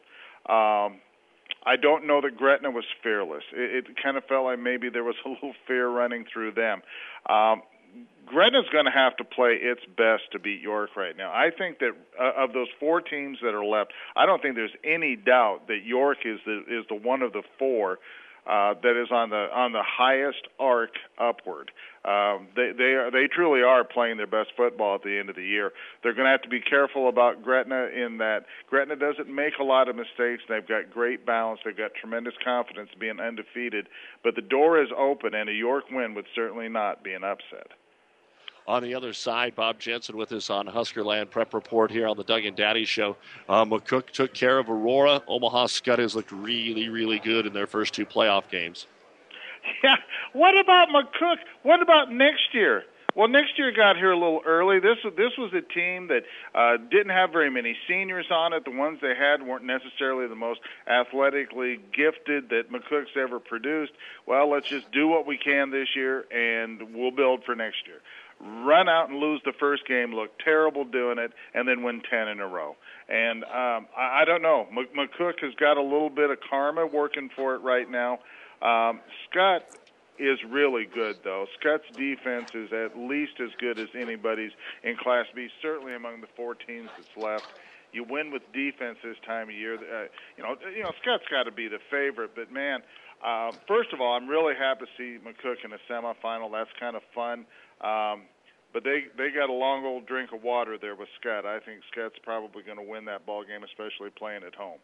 Um, I don't know that Gretna was fearless. It, it kind of felt like maybe there was a little fear running through them. Um, Gretna's going to have to play its best to beat York right now. I think that uh, of those four teams that are left, I don't think there's any doubt that York is the is the one of the four uh, that is on the on the highest arc upward. Um, they they are they truly are playing their best football at the end of the year. They're going to have to be careful about Gretna in that Gretna doesn't make a lot of mistakes. They've got great balance. They've got tremendous confidence being undefeated. But the door is open, and a York win would certainly not be an upset. On the other side, Bob Jensen with us on Huskerland Prep Report here on the Doug and Daddy Show. Uh, McCook took care of Aurora. Omaha Scud has looked really, really good in their first two playoff games. Yeah, what about McCook? What about next year? Well, next year got here a little early. This this was a team that uh, didn't have very many seniors on it. The ones they had weren't necessarily the most athletically gifted that McCook's ever produced. Well, let's just do what we can this year, and we'll build for next year. Run out and lose the first game, look terrible doing it, and then win ten in a row. And um, I, I don't know. M- McCook has got a little bit of karma working for it right now. Um, Scott is really good, though. Scott's defense is at least as good as anybody's in Class B, certainly among the four teams that's left. You win with defense this time of year. Uh, you know, you know, Scott's got to be the favorite, but, man, uh, first of all, I'm really happy to see McCook in a semifinal. That's kind of fun. Um, but they, they got a long old drink of water there with Scott. I think Scott's probably going to win that ball game, especially playing at home.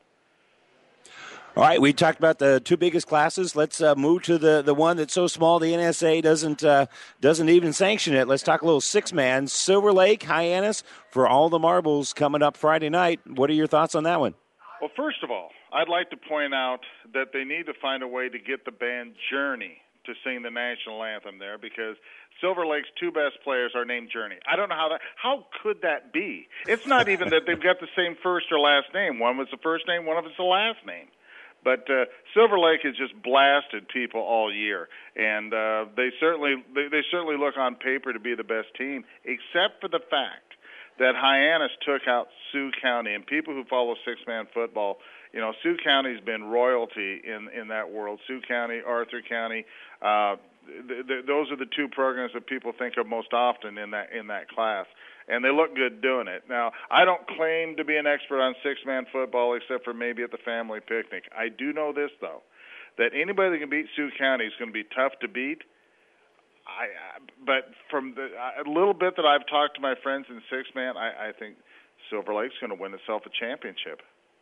All right, we talked about the two biggest classes. Let's uh, move to the, the one that's so small the N S A doesn't uh, doesn't even sanction it. Let's talk a little six-man. Silver Lake, Hyannis, for all the marbles coming up Friday night. What are your thoughts on that one? Well, first of all, I'd like to point out that they need to find a way to get the band Journey to sing the national anthem there, because Silver Lake's two best players are named Journey. I don't know how that, how could that be? It's not even that they've got the same first or last name. One was the first name, one of it's the last name. But uh, Silver Lake has just blasted people all year, and uh, they certainly they, they certainly look on paper to be the best team, except for the fact that Hyannis took out Sioux County. And people who follow six-man football, you know, Sioux County's been royalty in, in that world. Sioux County, Arthur County, uh, th- th- those are the two programs that people think of most often in that in that class. And they look good doing it. Now, I don't claim to be an expert on six-man football except for maybe at the family picnic. I do know this, though, that anybody that can beat Sioux County is going to be tough to beat. I, but from the a little bit that I've talked to my friends in six-man, I, I think Silver Lake's going to win itself a championship.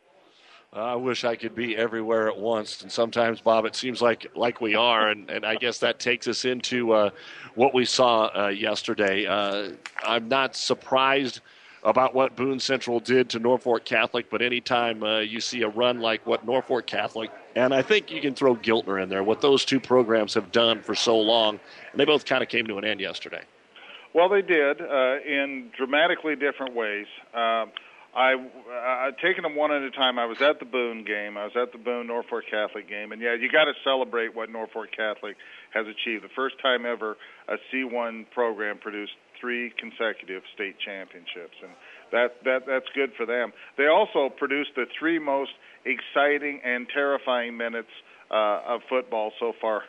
I wish I could be everywhere at once, and sometimes, Bob, it seems like like we are, and, and I guess that takes us into uh, what we saw uh, yesterday. Uh, I'm not surprised about what Boone Central did to Norfolk Catholic, but anytime uh, you see a run like what Norfolk Catholic, and I think you can throw Giltner in there, what those two programs have done for so long, and they both kind of came to an end yesterday. Well, they did uh, in dramatically different ways. Uh, I uh, taking them one at a time. I was at the Boone game. I was at the Boone Norfolk Catholic game, and yeah, you got to celebrate what Norfolk Catholic has achieved. The first time ever a C one program produced three consecutive state championships, and that that that's good for them. They also produced the three most exciting and terrifying minutes uh, of football so far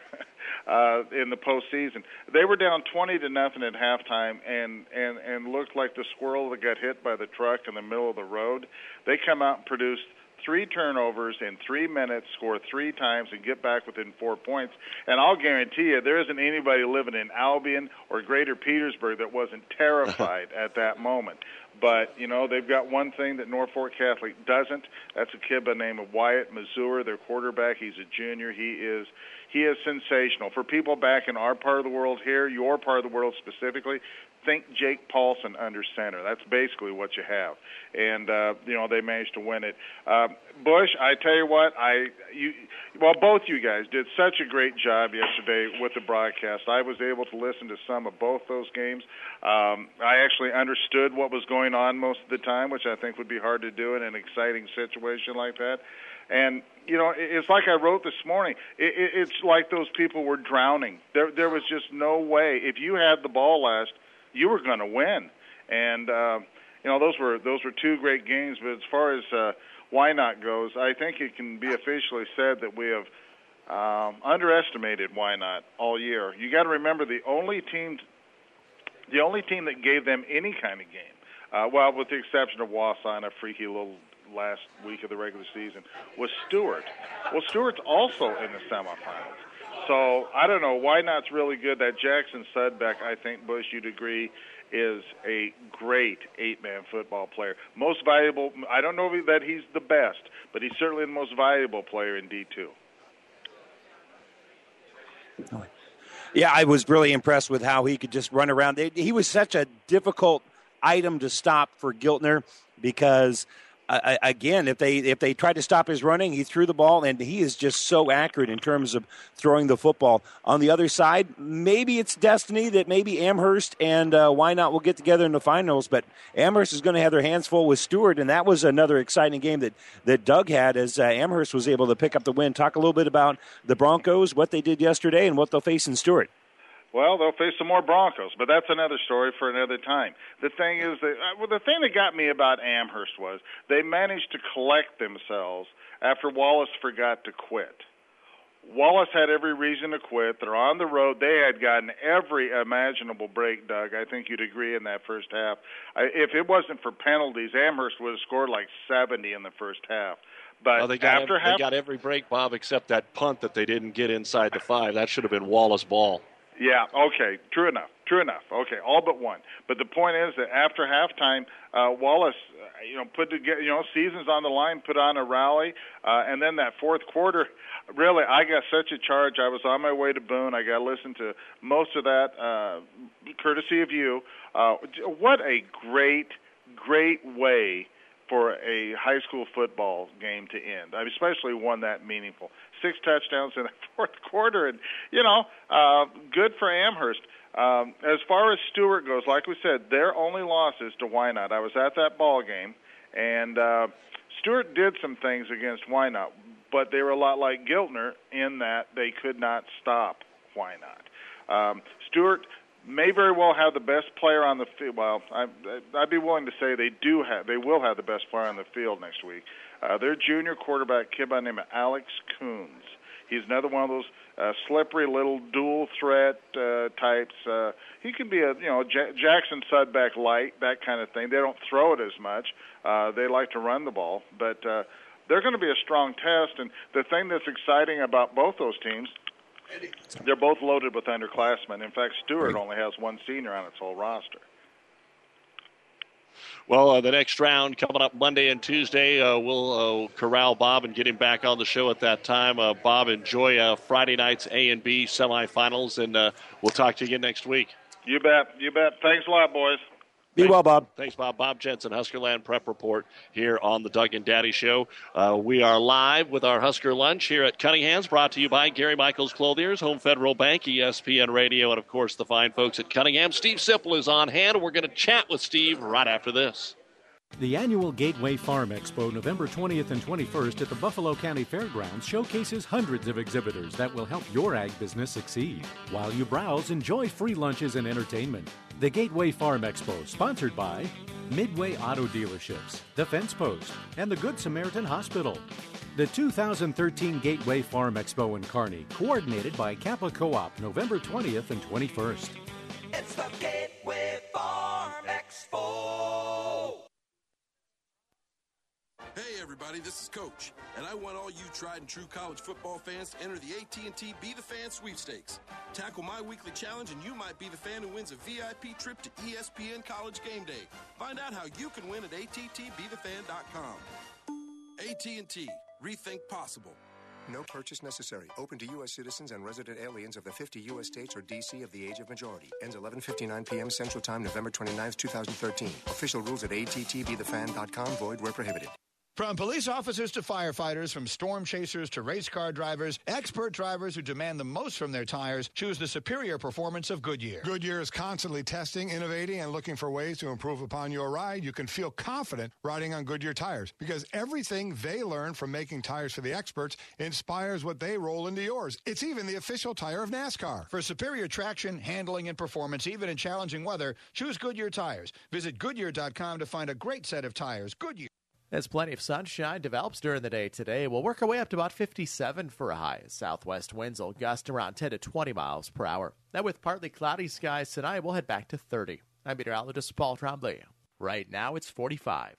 uh, in the postseason. They were down twenty to nothing at halftime, and, and, and looked like the squirrel that got hit by the truck in the middle of the road. They come out and produced three turnovers in three minutes, score three times, and get back within four points. And I'll guarantee you there isn't anybody living in Albion or Greater Petersburg that wasn't terrified at that moment. But, you know, they've got one thing that Norfolk Catholic doesn't. That's a kid by the name of Wyatt Mazur, their quarterback. He's a junior. He is he is sensational. For people back in our part of the world here, your part of the world specifically, think Jake Paulson under center. That's basically what you have. And, uh, you know, they managed to win it. Uh, Bush, I tell you what, I you well, both you guys did such a great job yesterday with the broadcast. I was able to listen to some of both those games. Um, I actually understood what was going on most of the time, which I think would be hard to do in an exciting situation like that. And, you know, it's like I wrote this morning. It, it, it's like those people were drowning. There, there was just no way. If you had the ball last, you were going to win. And, uh, you know, those were those were two great games. But as far as uh, Wynot goes, I think it can be officially said that we have um, underestimated Wynot all year. You got to remember the only team, the only team that gave them any kind of game, uh, well, with the exception of Wausau and a freaky little last week of the regular season, was Stewart. Well, Stewart's also in the semifinals. So, I don't know, Wynot's really good. That Jackson Sudbeck, I think, Bush, you'd agree, is a great eight-man football player. Most valuable, I don't know that he's the best, but he's certainly the most valuable player in D two. Yeah, I was really impressed with how he could just run around. He was such a difficult item to stop for Giltner because – Uh, again, if they if they tried to stop his running, he threw the ball, and he is just so accurate in terms of throwing the football. On the other side, maybe it's destiny that maybe Amherst and uh, Wynot will get together in the finals, but Amherst is going to have their hands full with Stewart, and that was another exciting game that, that Doug had as uh, Amherst was able to pick up the win. Talk a little bit about the Broncos, what they did yesterday, and what they'll face in Stewart. Well, they'll face some more Broncos, but that's another story for another time. The thing is that uh, well, the thing that got me about Amherst was they managed to collect themselves after Wallace forgot to quit. Wallace had every reason to quit. They're on the road. They had gotten every imaginable break, Doug. I think you'd agree in that first half. I, if it wasn't for penalties, Amherst would have scored like seventy in the first half. But well, they got after every, half, they got every break, Bob, except that punt that they didn't get inside the five. That should have been Wallace ball. Yeah, okay, true enough, true enough. Okay, all but one. But the point is that after halftime, uh, Wallace, uh, you know, put together, you know, season's on the line, put on a rally, uh, and then that fourth quarter, really, I got such a charge. I was on my way to Boone. I got to listen to most of that, uh, courtesy of you. Uh, what a great, great way for a high school football game to end. I mean, especially one that meaningful. Six touchdowns in the fourth quarter, and, you know, uh, good for Amherst. Um, as far as Stewart goes, like we said, their only loss is to Wynot. I was at that ball game, and uh, Stewart did some things against Wynot, but they were a lot like Giltner in that they could not stop Wynot. Um, Stewart may very well have the best player on the field. Well, I, I'd be willing to say they do have, they will have the best player on the field next week. Uh, their junior quarterback, kid by the name of Alex Coons. He's another one of those uh, slippery little dual threat uh, types. Uh, he can be a you know J- Jackson Sudbeck light, that kind of thing. They don't throw it as much. Uh, they like to run the ball, but uh, they're going to be a strong test. And the thing that's exciting about both those teams, they're both loaded with underclassmen. In fact, Stewart only has one senior on its whole roster. Well, uh, the next round coming up Monday and Tuesday, uh, we'll uh, corral Bob and get him back on the show at that time. Uh, Bob, enjoy uh, Friday night's A and B semifinals, and uh, we'll talk to you again next week. You bet. You bet. Thanks a lot, boys. Be well, Bob. Thanks, Bob. Bob Jensen, Huskerland Prep Report here on the Doug and Daddy Show. Uh, we are live with our Husker Lunch here at Cunningham's, brought to you by Gary Michaels Clothiers, Home Federal Bank, E S P N Radio, and, of course, the fine folks at Cunningham. Steve Sipple is on hand, and we're going to chat with Steve right after this. The annual Gateway Farm Expo, November twentieth and twenty-first at the Buffalo County Fairgrounds, showcases hundreds of exhibitors that will help your ag business succeed. While you browse, enjoy free lunches and entertainment. The Gateway Farm Expo, sponsored by Midway Auto Dealerships, The Fence Post, and the Good Samaritan Hospital. The two thousand thirteen Gateway Farm Expo in Kearney, coordinated by Kappa Co-op, November twentieth and twenty-first. It's the Gateway Farm Expo. Hey everybody, this is Coach, and I want all you tried and true college football fans to enter the A T and T Be the Fan sweepstakes. Tackle my weekly challenge and you might be the fan who wins a V I P trip to E S P N College Game Day. Find out how you can win at A T T be the fan dot com. A T and T, rethink possible. No purchase necessary. Open to U S citizens and resident aliens of the fifty U S states or D C of the age of majority. Ends eleven fifty-nine p.m. Central Time, November twenty-ninth, twenty thirteen. Official rules at A T T be the fan dot com. Void where prohibited. From police officers to firefighters, from storm chasers to race car drivers, expert drivers who demand the most from their tires choose the superior performance of Goodyear. Goodyear is constantly testing, innovating, and looking for ways to improve upon your ride. You can feel confident riding on Goodyear tires because everything they learn from making tires for the experts inspires what they roll into yours. It's even the official tire of NASCAR. For superior traction, handling, and performance, even in challenging weather, choose Goodyear tires. Visit Goodyear dot com to find a great set of tires. Goodyear. As plenty of sunshine develops during the day today, we'll work our way up to about fifty-seven for a high. Southwest winds will gust around ten to twenty miles per hour. Now with partly cloudy skies tonight, we'll head back to thirty. I'm meteorologist Paul Tremblay. Right now it's forty-five.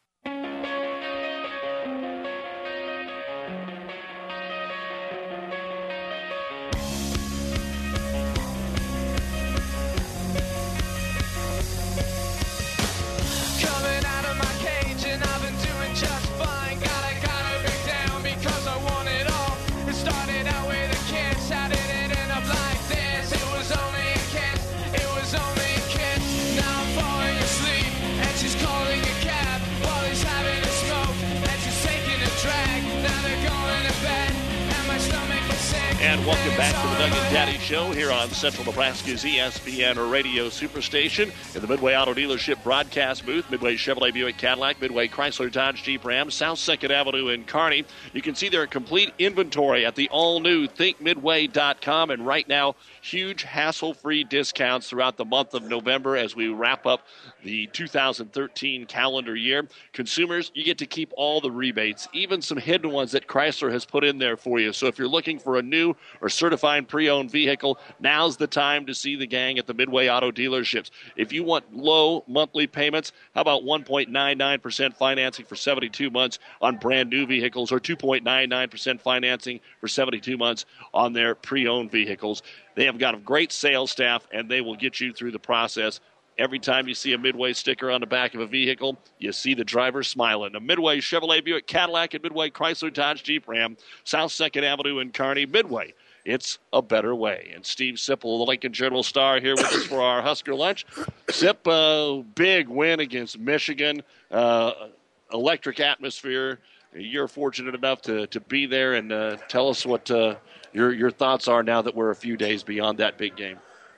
And welcome back to the Doug and Daddy Show here on Central Nebraska's E S P N Radio Superstation in the Midway Auto Dealership broadcast booth. Midway Chevrolet Buick Cadillac, Midway Chrysler Dodge Jeep Ram, South second Avenue in Kearney. You can see their complete inventory at the all-new think midway dot com. And right now, huge hassle-free discounts throughout the month of November as we wrap up the two thousand thirteen calendar year. Consumers, you get to keep all the rebates, even some hidden ones that Chrysler has put in there for you. So if you're looking for a new or certified pre-owned vehicle, now's the time to see the gang at the Midway Auto Dealerships. If you want low monthly payments, how about one point nine nine percent financing for seventy-two months on brand new vehicles, or two point nine nine percent financing for seventy-two months on their pre-owned vehicles? They have got a great sales staff, and they will get you through the process. Every time you see a Midway sticker on the back of a vehicle, you see the driver smiling. A Midway Chevrolet Buick Cadillac and Midway Chrysler Dodge Jeep Ram, South second Avenue in Kearney. Midway, it's a better way. And Steve Sipple, the Lincoln Journal star, here with us for our Husker Lunch. Sip, uh, big win against Michigan. Uh, electric atmosphere. You're fortunate enough to, to be there, and uh, tell us what uh, your your thoughts are now that we're a few days beyond that big game.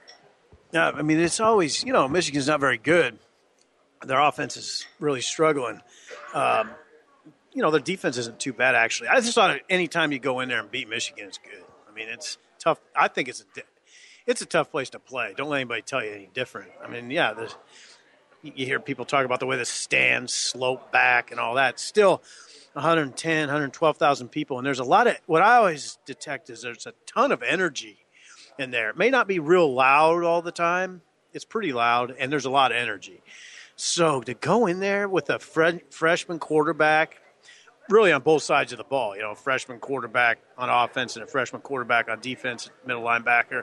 Yeah, I mean, it's always, you know, Michigan's not very good. Their offense is really struggling. Um, you know, their defense isn't too bad, actually. I just thought any time you go in there and beat Michigan, it's good. I mean, it's tough. I think it's a, it's a tough place to play. Don't let anybody tell you any different. I mean, yeah, there's, you hear people talk about the way the stands slope back and all that. Still one hundred ten, one hundred twelve thousand people, and there's a lot of – what I always detect is there's a ton of energy in there. It may not be real loud all the time. It's pretty loud, and there's a lot of energy. So to go in there with a fre- freshman quarterback, really on both sides of the ball, you know, a freshman quarterback on offense and a freshman quarterback on defense, middle linebacker,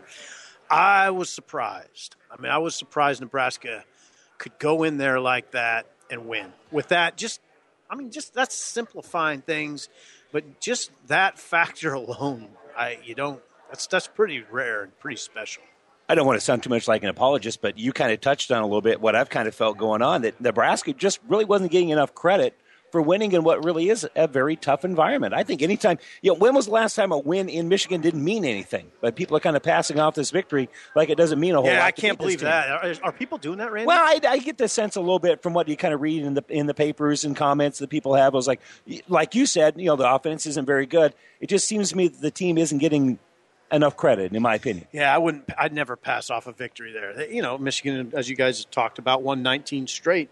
I was surprised. I mean, I was surprised Nebraska could go in there like that and win. With that, just, I mean, just that's simplifying things, but just that factor alone, I you don't, That's that's pretty rare and pretty special. I don't want to sound too much like an apologist, but you kind of touched on a little bit what I've kind of felt going on, that Nebraska just really wasn't getting enough credit for winning in what really is a very tough environment. I think anytime, you know, when was the last time a win in Michigan didn't mean anything? But people are kind of passing off this victory like it doesn't mean a whole yeah, lot. I to can't beat this believe team. that. Are, are people doing that, Randy? Well, I, I get the sense a little bit from what you kind of read in the in the papers and comments that people have. It was like, like you said, you know, the offense isn't very good. It just seems to me that the team isn't getting enough credit, in my opinion. Yeah, I wouldn't. I'd never pass off a victory there. They, you know, Michigan, as you guys talked about, won nineteen straight.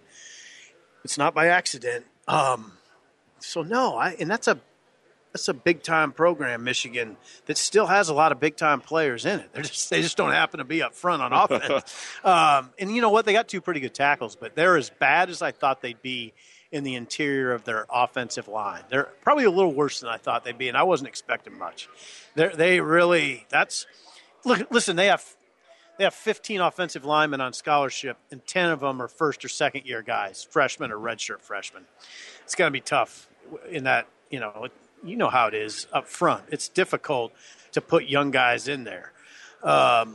It's not by accident. Um, so no, I and that's a that's a big time program, Michigan, that still has a lot of big time players in it. They're just they just don't happen to be up front on offense. um, and you know what? They got two pretty good tackles, but they're as bad as I thought they'd be in the interior of their offensive line. They're probably a little worse than I thought they'd be, and I wasn't expecting much. They they really that's look. Listen, they have they have fifteen offensive linemen on scholarship, and ten of them are first or second year guys, freshmen or redshirt freshmen. It's going to be tough in that. You know, you know how it is up front. It's difficult to put young guys in there. Um,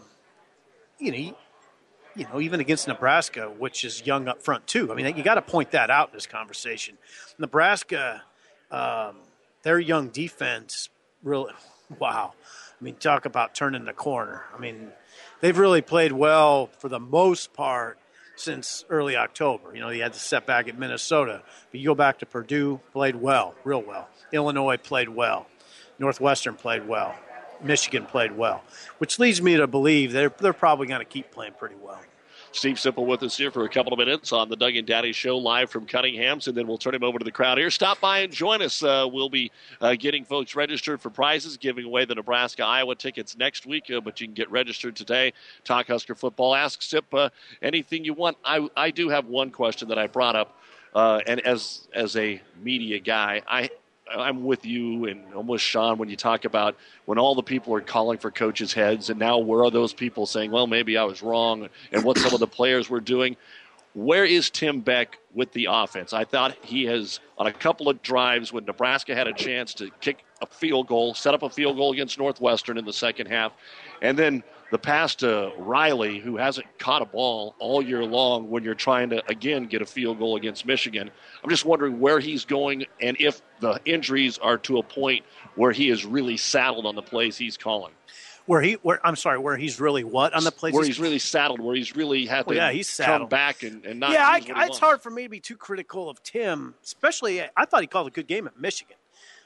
you know. You know, even against Nebraska, which is young up front too. I mean, you got to point that out in this conversation. Nebraska, um, their young defense, really, wow. I mean, talk about turning the corner. I mean, they've really played well for the most part since early October. You know, you had the setback at Minnesota, but you go back to Purdue, played well, real well. Illinois played well. Northwestern played well. Michigan played well, which leads me to believe they're they're probably going to keep playing pretty well. Steve Simple with us here for a couple of minutes on the Doug and Daddy Show live from Cunningham's, and then we'll turn him over to the crowd here. Stop by and join us. Uh, we'll be uh, getting folks registered for prizes, giving away the Nebraska-Iowa tickets next week, uh, but you can get registered today. Talk Husker football. Ask Sip uh, anything you want. I, I do have one question that I brought up, uh, and as as a media guy, I – I'm with you and almost Sean when you talk about when all the people are calling for coaches' heads, and now where are those people saying, well, maybe I was wrong, and what some of the players were doing. Where is Tim Beck with the offense? I thought he has, on a couple of drives when Nebraska had a chance to kick a field goal, set up a field goal against Northwestern in the second half, and then the pass to Riley, who hasn't caught a ball all year long when you're trying to, again, get a field goal against Michigan. I'm just wondering where he's going and if the injuries are to a point where he is really saddled on the plays he's calling. Where he, where I'm sorry, where he's really what on the plays? Where he's really saddled, where he's really had to well, yeah, he's come saddled. back and, and not yeah, use I, what he it's wants. hard for me to be too critical of Tim, especially I thought he called a good game at Michigan.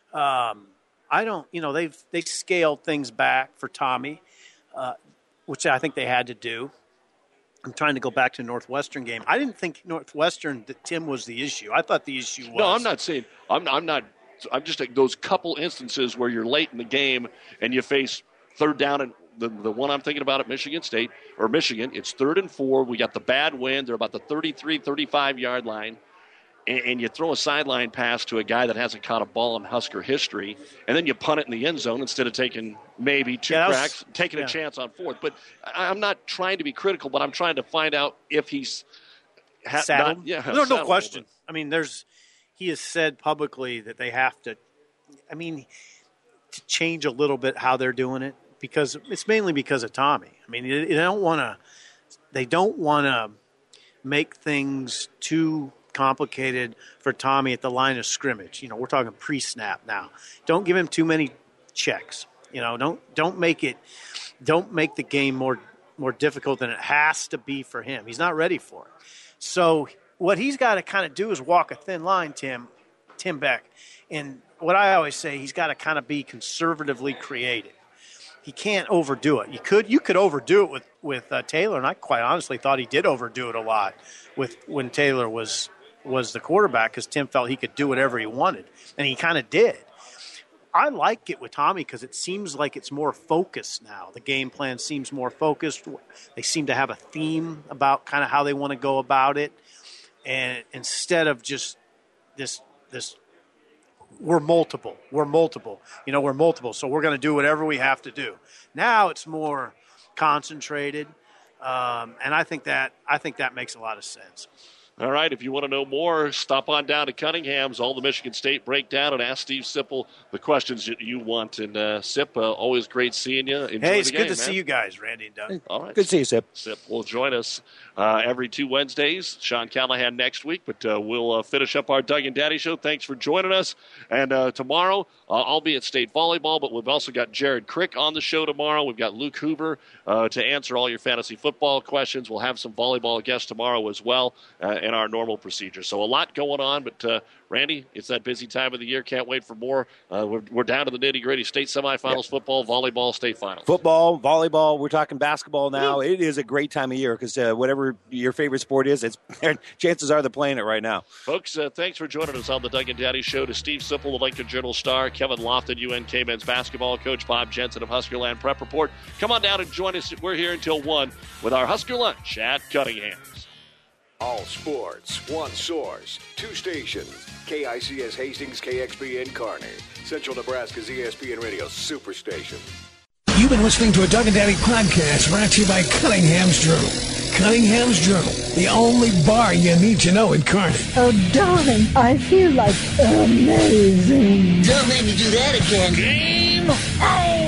Um, I don't, you know, they've they scaled things back for Tommy, uh, which I think they had to do. I'm trying to go back to Northwestern game. I didn't think Northwestern that Tim was the issue. I thought the issue was No, I'm not saying I'm I'm not I'm just like those couple instances where you're late in the game and you face third down and the the one I'm thinking about at Michigan State or Michigan, it's third and four. We got the bad wind. They're about the thirty-three, thirty-five yard line. And, and you throw a sideline pass to a guy that hasn't caught a ball in Husker history, and then you punt it in the end zone instead of taking maybe two yeah, cracks, was, taking yeah. a chance on fourth. But I, I'm not trying to be critical, but I'm trying to find out if he's ha- saddled. Not, yeah, no, no saddled question. I mean, there's he has said publicly that they have to. I mean, to change a little bit how they're doing it because it's mainly because of Tommy. I mean, they don't want to. They don't want to make things too complicated for Tommy at the line of scrimmage. You know, we're talking pre-snap now. Don't give him too many checks. You know, don't don't make it don't make the game more more difficult than it has to be for him. He's not ready for it. So what he's got to kind of do is walk a thin line, Tim, Tim Beck. And what I always say, he's got to kind of be conservatively creative. He can't overdo it. You could you could overdo it with with uh, Taylor, and I quite honestly thought he did overdo it a lot with when Taylor was was the quarterback because Tim felt he could do whatever he wanted, and he kind of did. I like it with Tommy because it seems like it's more focused now. The game plan seems more focused. They seem to have a theme about kind of how they want to go about it, and instead of just this this we're multiple, we're multiple, you know, we're multiple, so we're going to do whatever we have to do. Now it's more concentrated, um, and I think that I think that makes a lot of sense. All right, if you want to know more, stop on down to Cunningham's, all the Michigan State breakdown, and ask Steve Sipple the questions that you want. And uh, Sip, uh, always great seeing you. Enjoy hey, it's the good game, to man. see you guys, Randy and Doug. All right. Good to see you, Sip. Sip will join us uh, every two Wednesdays. Sean Callahan next week, but uh, we'll uh, finish up our Doug and Daddy show. Thanks for joining us. And uh, tomorrow, uh, I'll be at State Volleyball, but we've also got Jared Crick on the show tomorrow. We've got Luke Hoover uh, to answer all your fantasy football questions. We'll have some volleyball guests tomorrow as well uh, in our normal procedure. So a lot going on, but uh, Randy, it's that busy time of the year. Can't wait for more. Uh, we're, we're down to the nitty-gritty. State semifinals, yep. Football, volleyball, state finals. Football, volleyball, we're talking basketball now. Woo. It is a great time of year because uh, whatever your favorite sport is, it's chances are they're playing it right now. Folks, uh, thanks for joining us on the Doug and Daddy Show. To Steve Sipple, the Lincoln Journal-Star, Kevin Lofton, U N K men's basketball coach, Bob Jensen of Huskerland Prep Report. Come on down and join us. We're here until one with our Husker Lunch at Cunningham's. All sports, one source, two stations. K I C S Hastings, K X B N Kearney. Central Nebraska's E S P N Radio Superstation. You've been listening to a Doug and Daddy podcast brought to you by Cunningham's Journal. Cunningham's Journal, the only bar you need to know in Kearney. Oh, darling, I feel like amazing. Don't make me do that again. Game. Hey.